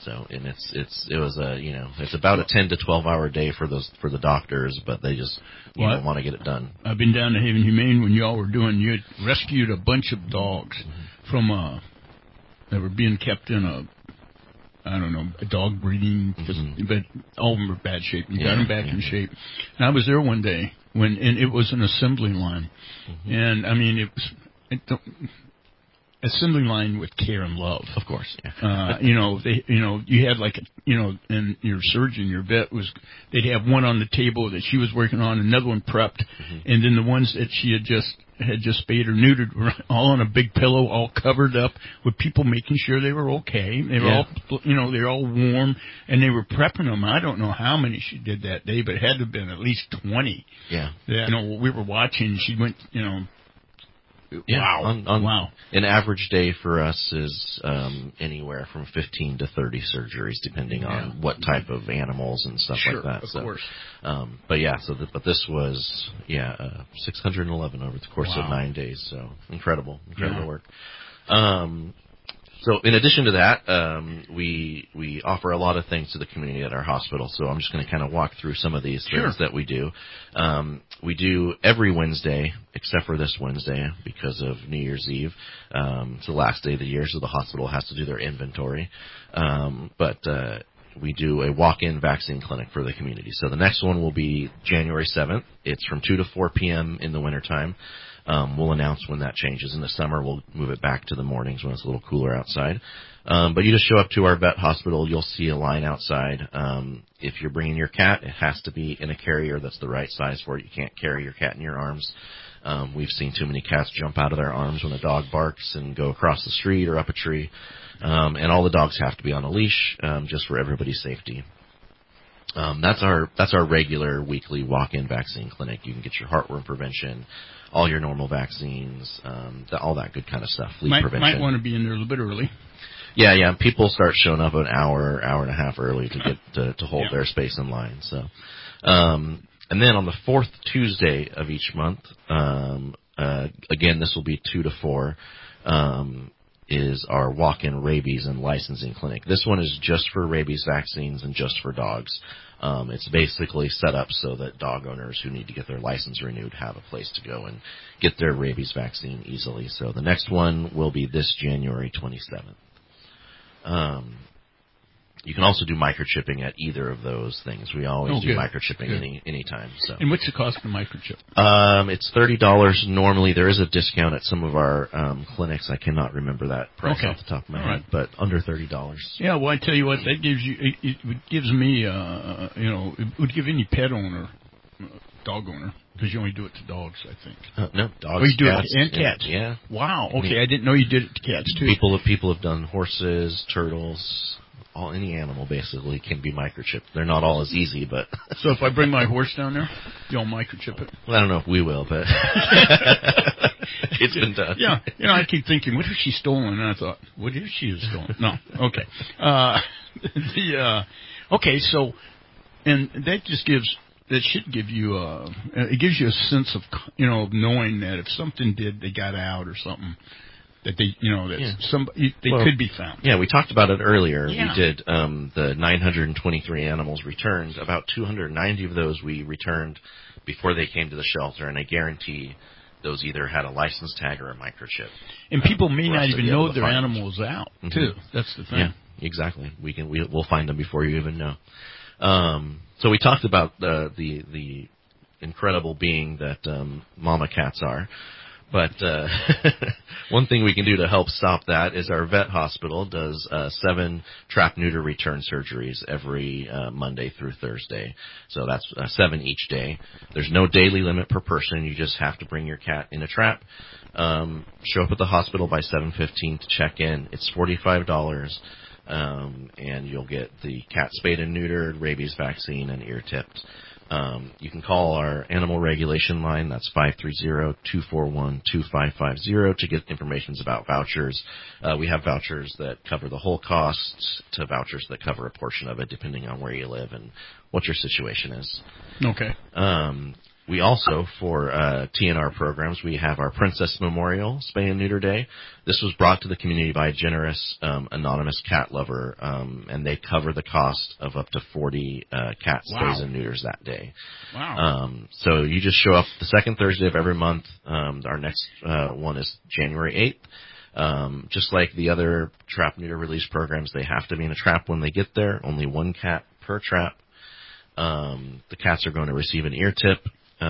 So, and it was it's about a 10 to 12 hour day for the doctors, but they just want to get it done. I've been down to Haven Humane when y'all were you had rescued a bunch of dogs from that were being kept in a dog breeding, but all of them were bad shape. You got them back in shape. And I was there one day and it was an assembly line, and I mean assembly line with care and love, of course. You had and your surgeon, your vet they'd have one on the table that she was working on, another one prepped, and then the ones that she had just spayed or neutered were all on a big pillow, all covered up with people making sure they were okay. They were all, they're all warm, and they were prepping them. I don't know how many she did that day, but it had to have been at least 20. Yeah. We were watching. She went, Yeah, wow. An average day for us is anywhere from 15 to 30 surgeries, depending on what type of animals and stuff like that. Of course. But this was 611 over the course of 9 days. So incredible work. So in addition to that, we offer a lot of things to the community at our hospital. So I'm just going to kind of walk through some of these things that we do. We do every Wednesday, except for this Wednesday because of New Year's Eve. It's the last day of the year, so the hospital has to do their inventory. But we do a walk-in vaccine clinic for the community. So the next one will be January 7th. It's from 2 to 4 p.m. in the wintertime. We'll announce when that changes. In the summer, we'll move it back to the mornings when it's a little cooler outside. But you just show up to our vet hospital. You'll see a line outside. If you're bringing your cat, it has to be in a carrier that's the right size for it. You can't carry your cat in your arms. We've seen too many cats jump out of their arms when a dog barks and go across the street or up a tree. And all the dogs have to be on a leash, just for everybody's safety. That's our regular weekly walk-in vaccine clinic. You can get your heartworm prevention, all your normal vaccines, all that good kind of stuff. Flea prevention. Might want to be in there a little bit early. Yeah. People start showing up an hour and a half early to get to hold their space in line. So, and then on the fourth Tuesday of each month, again this will be 2 to 4. Is our walk-in rabies and licensing clinic. This one is just for rabies vaccines and just for dogs. It's basically set up so that dog owners who need to get their license renewed have a place to go and get their rabies vaccine easily. So the next one will be this January 27th. You can also do microchipping at either of those things. We always do microchipping anytime. So. And what's the cost of a microchip? It's $30 normally. There is a discount at some of our clinics. I cannot remember that price off the top of my head, but under $30. Yeah, well, I tell you what, that gives you. It gives me, it would give any pet owner, dog owner, because you only do it to dogs, I think. No, dogs, you do cats, it and cats. Yeah. Wow. Okay, I didn't know you did it to cats too. People have done horses, turtles. Any animal basically can be microchipped. They're not all as easy, but so if I bring my horse down there, you'll microchip it. Well, I don't know if we will, but it's been done. Yeah, I keep thinking, what if she's stolen? And I thought, what if she is stolen? No, okay. Okay, so, and that should give you it gives you a sense of knowing that if something they got out or something. That they could be found. Yeah, we talked about it earlier. Yeah. We did the 923 animals returned. About 290 of those we returned before they came to the shelter, and I guarantee those either had a license tag or a microchip. And people may not even know their animals out, too. That's the thing. Yeah, exactly. We'll find them before you even know. So we talked about the incredible being that mama cats are. But one thing we can do to help stop that is our vet hospital does 7 trap-neuter return surgeries every Monday through Thursday. So that's 7 each day. There's no daily limit per person. You just have to bring your cat in a trap. Show up at the hospital by 7:15 to check in. It's $45, and you'll get the cat spayed and neutered, rabies vaccine, and ear tipped. You can call our animal regulation line. That's 530-241-2550 to get information about vouchers. We have vouchers that cover the whole cost to vouchers that cover a portion of it, depending on where you live and what your situation is. Okay. We also, for TNR programs, we have our Princess Memorial Spay and Neuter Day. This was brought to the community by a generous anonymous cat lover, and they cover the cost of up to 40 cat stays and neuters that day. Wow. So you just show up the second Thursday of every month. Our next one is January 8th. Just like the other trap neuter release programs, they have to be in a trap when they get there. Only one cat per trap. The cats are going to receive an ear tip.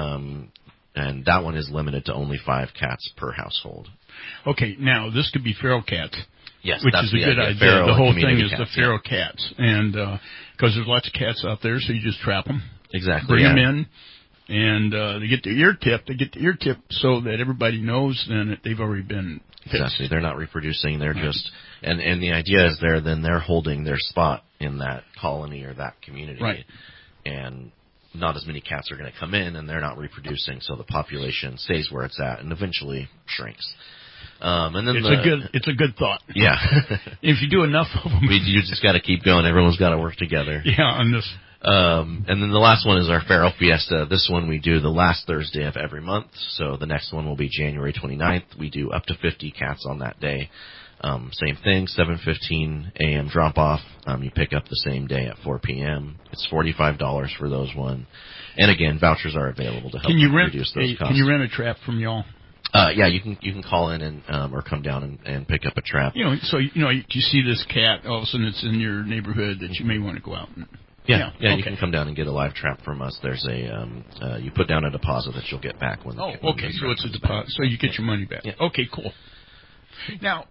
And that one is limited to only 5 cats per household. Okay, now this could be feral cats. Yes, which that's is a good idea. Feral the whole thing is cats, the feral cats, and because there's lots of cats out there, so you just trap them. Exactly. Bring them in, and they get the ear tip. They get the ear tip so that everybody knows then that they've already been fixed. Exactly. They're not reproducing. They're just and the idea is they're holding their spot in that colony or that community. Right. And not as many cats are going to come in, and they're not reproducing, so the population stays where it's at and eventually shrinks. And then it's a good thought. Yeah. If you do enough of them, you just got to keep going. Everyone's got to work together. Yeah, on this. And then the last one is our Feral Fiesta. This one we do the last Thursday of every month. So the next one will be January 29th. We do up to 50 cats on that day. Same thing, 7:15 a.m. drop off. You pick up the same day at 4 p.m. It's $45 for those one. And again, vouchers are available to help reduce those costs. Can you rent a trap from y'all? Yeah, you can call in and or come down and pick up a trap. You see this cat, all of a sudden it's in your neighborhood that you may want to go out and. Yeah, okay. You can come down and get a live trap from us. There's a you put down a deposit that you'll get back when. Oh, okay. So it's a deposit. So you get your money back. Yeah. Okay, cool. Now,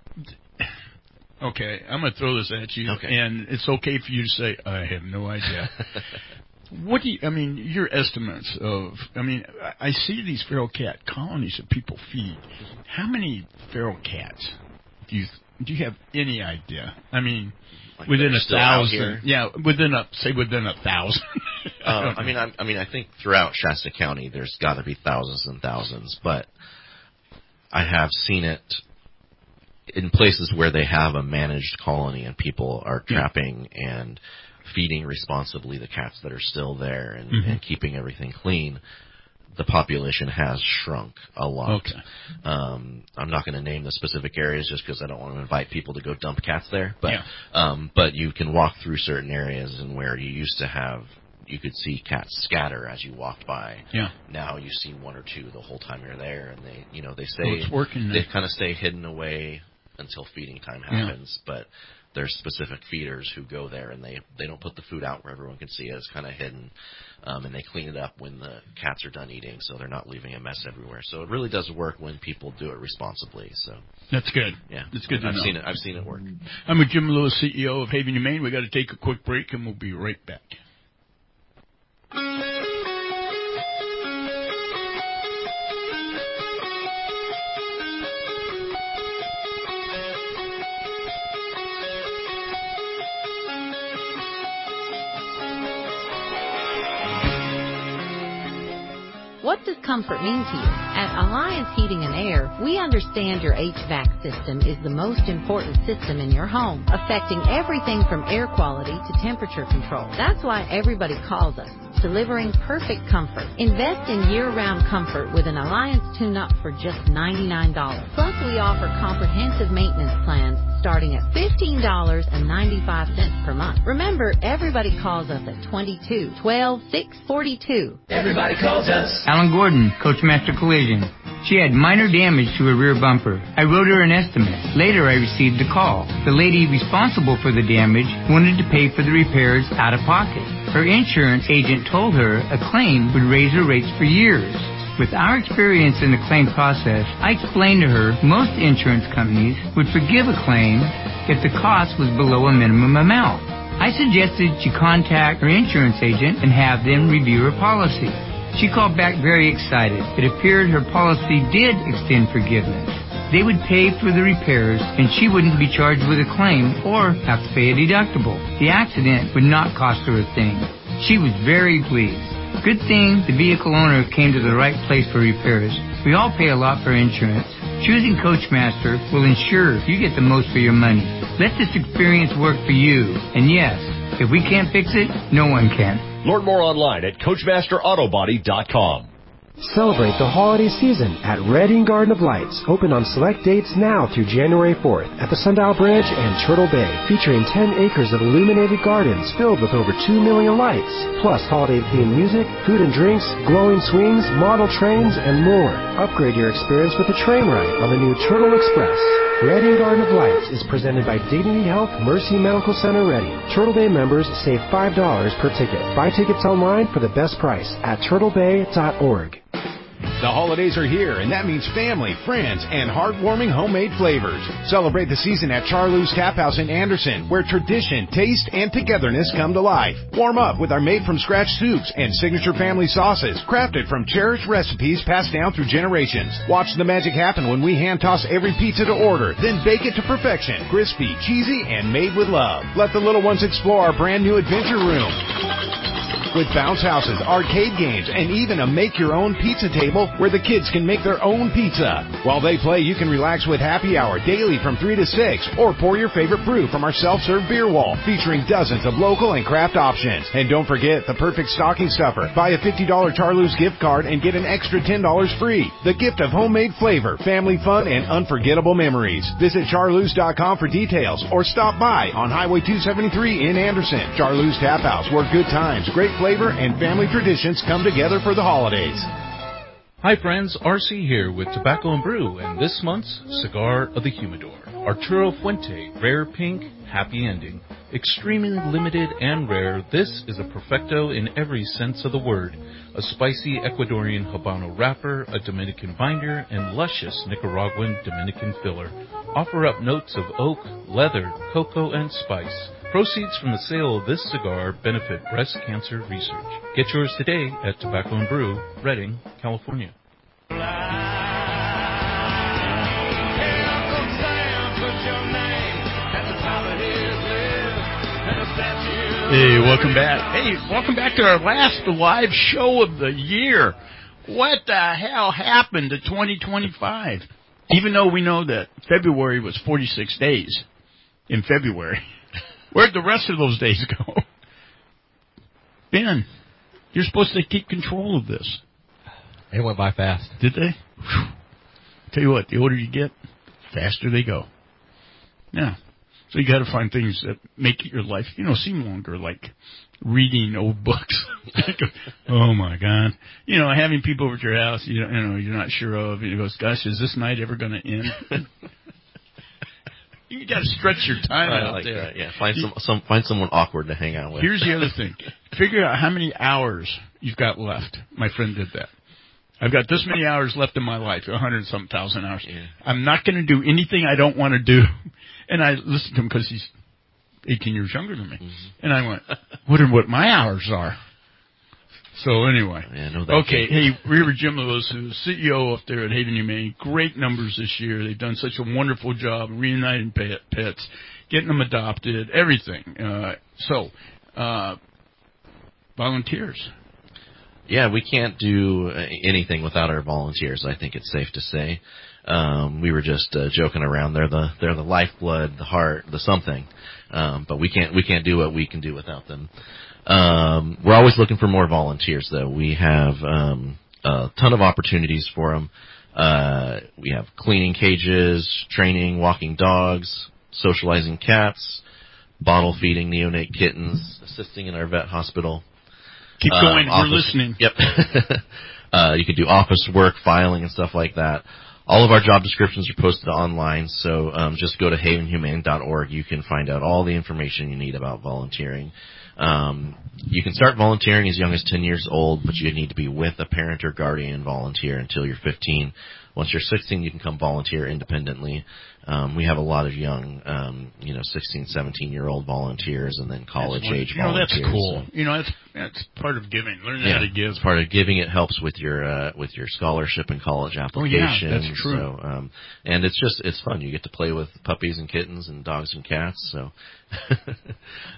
okay, I'm going to throw this at you, and it's okay for you to say, I have no idea. What do your estimates of, I see these feral cat colonies that people feed. How many feral cats do you have any idea? Within 1,000. Yeah, within 1,000. I think throughout Shasta County there's got to be thousands and thousands, but I have seen it in places where they have a managed colony and people are trapping and feeding responsibly the cats that are still there and keeping everything clean. The population has shrunk a lot. Okay. I'm not going to name the specific areas just because I don't want to invite people to go dump cats there. But you can walk through certain areas and where you used to have, you could see cats scatter as you walked by. Yeah. Now you see one or two the whole time you're there, and they stay. It's working. They kind of stay hidden away until feeding time happens. But there's specific feeders who go there, and they don't put the food out where everyone can see it. It's kind of hidden. And they clean it up when the cats are done eating, so they're not leaving a mess everywhere. So it really does work when people do it responsibly. So that's good. Yeah, that's good. I've seen it work. I'm with Jim Lewis, CEO of Haven Humane. We got to take a quick break, and we'll be right back. What does comfort mean to you? At Alliance Heating and Air, we understand your HVAC system is the most important system in your home, affecting everything from air quality to temperature control. That's why everybody calls us, delivering perfect comfort. Invest in year-round comfort with an Alliance tune-up for just $99. Plus, we offer comprehensive maintenance plans starting at $15.95 per month. Remember, everybody calls us at 22-12-642. Everybody calls us. Alan Gordon, Coachmaster Collision. She had minor damage to her rear bumper. I wrote her an estimate. Later, I received a call. The lady responsible for the damage wanted to pay for the repairs out of pocket. Her insurance agent told her a claim would raise her rates for years. With our experience in the claim process, I explained to her most insurance companies would forgive a claim if the cost was below a minimum amount. I suggested she contact her insurance agent and have them review her policy. She called back very excited. It appeared her policy did extend forgiveness. They would pay for the repairs, and she wouldn't be charged with a claim or have to pay a deductible. The accident would not cost her a thing. She was very pleased. Good thing the vehicle owner came to the right place for repairs. We all pay a lot for insurance. Choosing Coachmaster will ensure you get the most for your money. Let this experience work for you. And yes, if we can't fix it, no one can. Learn more online at CoachmasterAutobody.com. Celebrate the holiday season at Reading Garden of Lights, open on select dates now through January 4th at the Sundial Bridge and Turtle Bay, featuring 10 acres of illuminated gardens filled with over 2 million lights, plus holiday-themed music, food and drinks, glowing swings, model trains, and more. Upgrade your experience with a train ride on the new Turtle Express. Reading Garden of Lights is presented by Dignity Health Mercy Medical Center Reading. Turtle Bay members save $5 per ticket. Buy tickets online for the best price at turtlebay.org. The holidays are here, and that means family, friends, and heartwarming homemade flavors. Celebrate the season at Charloo's Tap House in Anderson, where tradition, taste, and togetherness come to life. Warm up with our made-from-scratch soups and signature family sauces, crafted from cherished recipes passed down through generations. Watch the magic happen when we hand-toss every pizza to order, then bake it to perfection. Crispy, cheesy, and made with love. Let the little ones explore our brand-new adventure room, with bounce houses, arcade games, and even a make-your-own pizza table where the kids can make their own pizza. While they play, you can relax with happy hour daily from 3 to 6, or pour your favorite brew from our self-serve beer wall, featuring dozens of local and craft options. And don't forget the perfect stocking stuffer. Buy a $50 Charloo's gift card and get an extra $10 free. The gift of homemade flavor, family fun, and unforgettable memories. Visit charloos.com for details, or stop by on Highway 273 in Anderson. Charloo's Tap House, where good times, great flavor, and family traditions come together for the holidays. Hi friends, RC here with Tobacco and Brew and this month's Cigar of the Humidor. Arturo Fuente, Rare Pink, Happy Ending. Extremely limited and rare, this is a perfecto in every sense of the word. A spicy Ecuadorian Habano wrapper, a Dominican binder, and luscious Nicaraguan Dominican filler. Offer up notes of oak, leather, cocoa, and spice. Proceeds from the sale of this cigar benefit breast cancer research. Get yours today at Tobacco and Brew, Redding, California. Hey, welcome back. Hey, welcome back to our last live show of the year. What the hell happened to 2025? Even though we know that February was 46 days in February. Where'd the rest of those days go? Ben, you're supposed to keep control of this. It went by fast. Did they? Whew. Tell you what, the older you get, faster they go. Yeah. So you got to find things that make your life, seem longer, like reading old books. Oh my God. Having people over at your house, you're not sure of. And it goes, gosh, is this night ever going to end? You got to stretch your time out there. That, yeah, find someone awkward to hang out with. Here's the other thing. Figure out how many hours you've got left. My friend did that. I've got this many hours left in my life, 100-something thousand hours. Yeah. I'm not going to do anything I don't want to do. And I listened to him because he's 18 years younger than me. Mm-hmm. And I went, wonder what my hours are. So anyway, okay. Hey, Reaver Jim Lewis, who's CEO up there at Haven Humane, great numbers this year. They've done such a wonderful job reuniting pets, getting them adopted, everything. Volunteers. Yeah, we can't do anything without our volunteers. I think it's safe to say. We were just joking around. They're the lifeblood, the heart, the something. But we can't do what we can do without them. We're always looking for more volunteers, though. We have a ton of opportunities for them. We have cleaning cages, training walking dogs, socializing cats, bottle feeding neonate kittens, assisting in our vet hospital. Keep going. We're listening. Yep. You can do office work, filing, and stuff like that. All of our job descriptions are posted online, so just go to havenhumane.org. You can find out all the information you need about volunteering. You can start volunteering as young as 10 years old, but you need to be with a parent or guardian volunteer until you're 15. Once you're 16, you can come volunteer independently. We have a lot of young, 16, 17-year-old volunteers and then college-age volunteers. That's cool. So. That's part of giving. Learn how to give. It's part of giving. It helps with your scholarship and college application. Oh, yeah, that's true. So, and it's fun. You get to play with puppies and kittens and dogs and cats. So,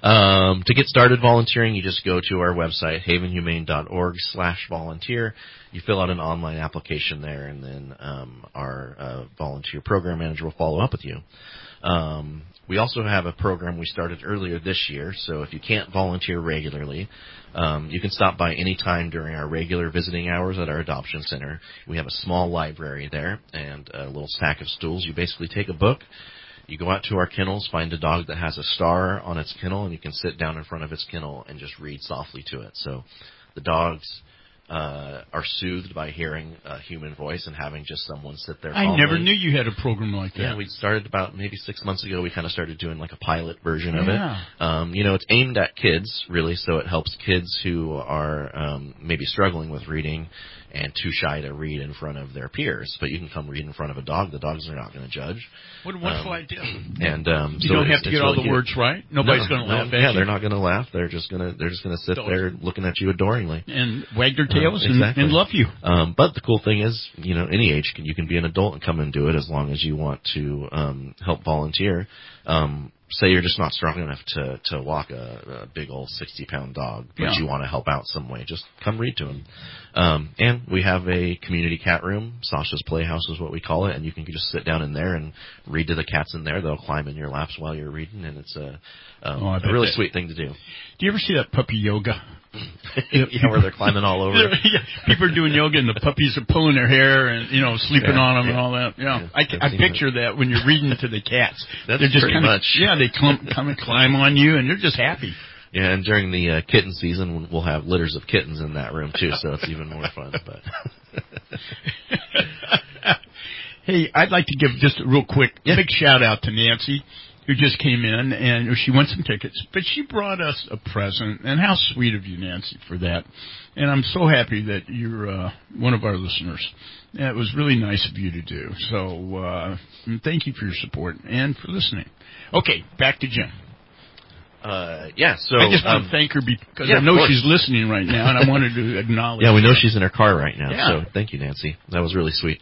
to get started volunteering, you just go to our website, havenhumane.org/volunteer. You fill out an online application there, and then our volunteer program manager will follow up with you. We also have a program we started earlier this year, so if you can't volunteer regularly, you can stop by any time during our regular visiting hours at our adoption center. We have a small library there and a little stack of stools. You basically take a book, you go out to our kennels, find a dog that has a star on its kennel, and you can sit down in front of its kennel and just read softly to it. So the dogs are soothed by hearing a human voice and having just someone sit there calmly. I never knew you had a program like that. Yeah, we started about maybe 6 months ago. We kind of started doing like a pilot version of Yeah. it. It's aimed at kids, really, so it helps kids who are maybe struggling with reading and too shy to read in front of their peers. But you can come read in front of a dog. The dogs are not going to judge. What a wonderful idea. And you don't have to get all the words right. Nobody's going to laugh at you. Yeah, they're not going to laugh. They're just going to sit there looking at you adoringly and wag their tails exactly. and love you. But the cool thing is, any age you can be an adult and come and do it as long as you want to help volunteer. Say you're just not strong enough to walk a big old 60-pound dog, but you want to help out some way. Just come read to him. And we have a community cat room. Sasha's Playhouse is what we call it, and you can just sit down in there and read to the cats in there. They'll climb in your laps while you're reading, and it's a really sweet thing to do. Do you ever see that puppy yoga? Yeah, where they're climbing all over. People are doing yoga and the puppies are pulling their hair and sleeping on them and all that. Yeah, I picture that when you're reading to the cats. That's they're just pretty much. Yeah, they come and climb on you and you're just happy. Yeah, and during the kitten season, we'll have litters of kittens in that room too, so it's even more fun. But hey, I'd like to give just a real quick big shout out to Nancy, who just came in, and she won some tickets, but she brought us a present, and how sweet of you, Nancy, for that. And I'm so happy that you're one of our listeners. And it was really nice of you to do. So thank you for your support and for listening. Okay, back to Jim. So I just want to thank her because I know she's listening right now, and I wanted to acknowledge Yeah, we know she's in her car right now, Yeah. so thank you, Nancy. That was really sweet.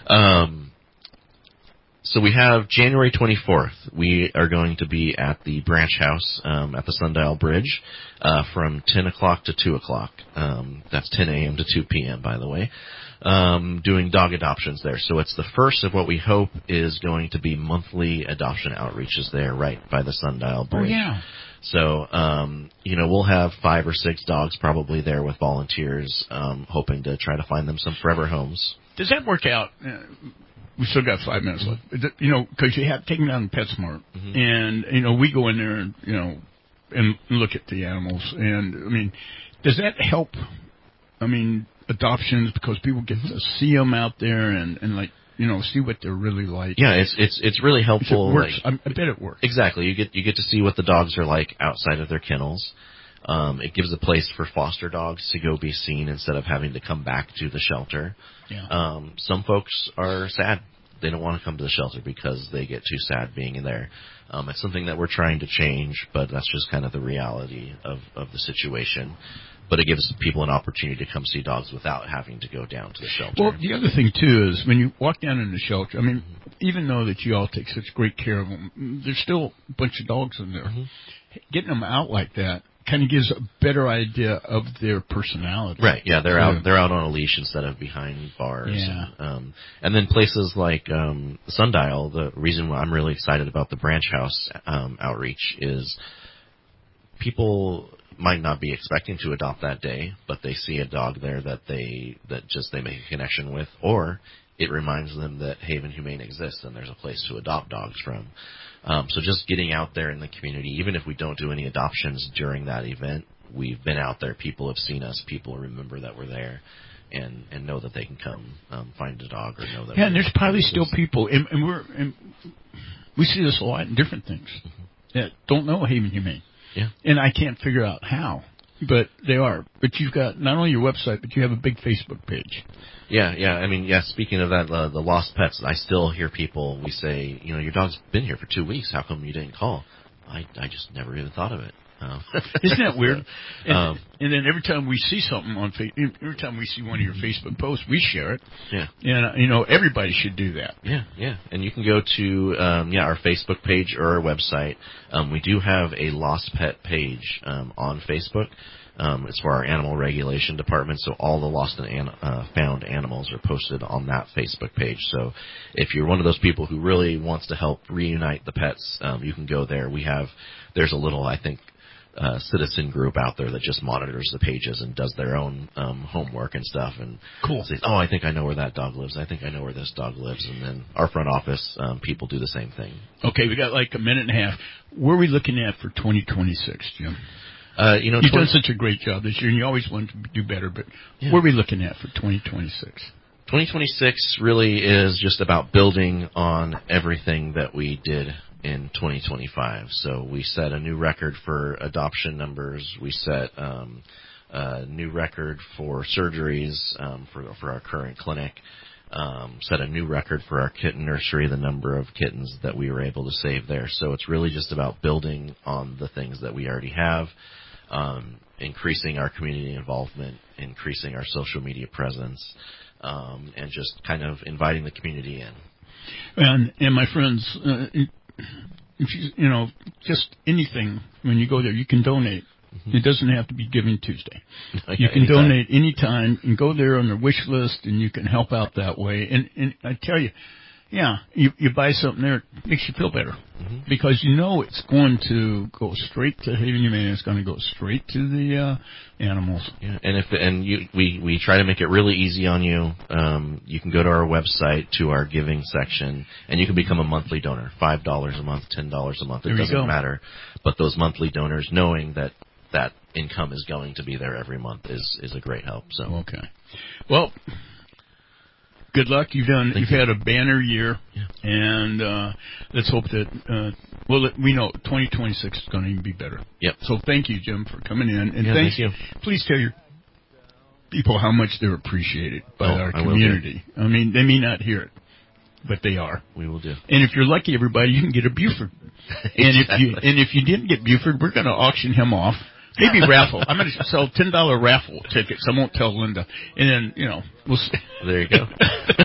So we have January 24th. We are going to be at the Branch House at the Sundial Bridge from 10 o'clock to 2 o'clock. That's 10 a.m. to 2 p.m., by the way, doing dog adoptions there. So it's the first of what we hope is going to be monthly adoption outreaches there right by the Sundial Bridge. Oh, yeah. So, we'll have 5 or 6 dogs probably there with volunteers, hoping to try to find them some forever homes. Does that work out? We still got 5 minutes left. Because you have taken down PetSmart, and we go in there and and look at the animals. And does that help? Adoptions because people get to see them out there and see what they're really like. Yeah, it's really helpful. It works. I bet it works. Exactly. You get to see what the dogs are like outside of their kennels. It gives a place for foster dogs to go be seen instead of having to come back to the shelter. Yeah. Some folks are sad. They don't want to come to the shelter because they get too sad being in there. It's something that we're trying to change, but that's just kind of the reality of the situation. But it gives people an opportunity to come see dogs without having to go down to the shelter. Well, the other thing, too, is when you walk down in the shelter, even though that you all take such great care of them, there's still a bunch of dogs in there. Mm-hmm. Getting them out like that kind of gives a better idea of their personality. Right, yeah, they're out on a leash instead of behind bars. Yeah. And then places like Sundial, the reason why I'm really excited about the Branch House outreach is people might not be expecting to adopt that day, but they see a dog there that they make a connection with, or it reminds them that Haven Humane exists and there's a place to adopt dogs from. So just getting out there in the community, even if we don't do any adoptions during that event, we've been out there, people have seen us, people remember that we're there, and know that they can come find a dog or know that. Yeah, and there's probably still people, and we see this a lot in different things that don't know Haven Humane. Yeah. And I can't figure out how, but they are. But you've got not only your website, but you have a big Facebook page. Yeah. Speaking of that, the lost pets, I still hear people, we say, your dog's been here for 2 weeks. How come you didn't call? I just never even thought of it. Isn't that weird? And then every time we see something every time we see one of your Facebook posts, we share it. Yeah. And, everybody should do that. Yeah. And you can go to, our Facebook page or our website. We do have a lost pet page, on Facebook. It's for our animal regulation department, so all the lost and found animals are posted on that Facebook page. So if you're one of those people who really wants to help reunite the pets, you can go there. There's a little, I think, citizen group out there that just monitors the pages and does their own homework and stuff, and cool. Says, oh, I think I know where that dog lives. I think I know where this dog lives. And then our front office people do the same thing. Okay, we got like a minute and a half. Where are we looking at for 2026, Jim? You've done such a great job this year, and you always want to do better, but Where are we looking at for 2026? 2026 really is just about building on everything that we did in 2025. So we set a new record for adoption numbers. We set a new record for surgeries for our current clinic. Set a new record for our kitten nursery, the number of kittens that we were able to save there. So it's really just about building on the things that we already have, increasing our community involvement, increasing our social media presence, and just kind of inviting the community in. And my friends, if you just anything, when you go there, you can donate. Mm-hmm. It doesn't have to be Giving Tuesday. You can donate anytime and go there on their wish list, and you can help out that way. And I tell you, you buy something there, it makes you feel better. Mm-hmm. Because you know it's going to go straight to Haven Humane. It's going to go straight to the animals. Yeah, we try to make it really easy on you. You can go to our website, to our giving section, and you can become a monthly donor. $5 a month, $10 a month. It doesn't matter. But those monthly donors, knowing that income is going to be there every month is a great help. So okay. Well, good luck. You've had a banner year, and let's hope that we know 2026 is going to even be better. Yep. So thank you, Jim, for coming in, and thank you. Please tell your people how much they're appreciated by our community. I mean, they may not hear it, but they are. We will do. And if you're lucky, everybody, you can get a Buford. And if you didn't get Buford, we're going to auction him off. Maybe raffle. I'm going to sell $10 raffle tickets. I won't tell Linda. And then, we'll see. There you go.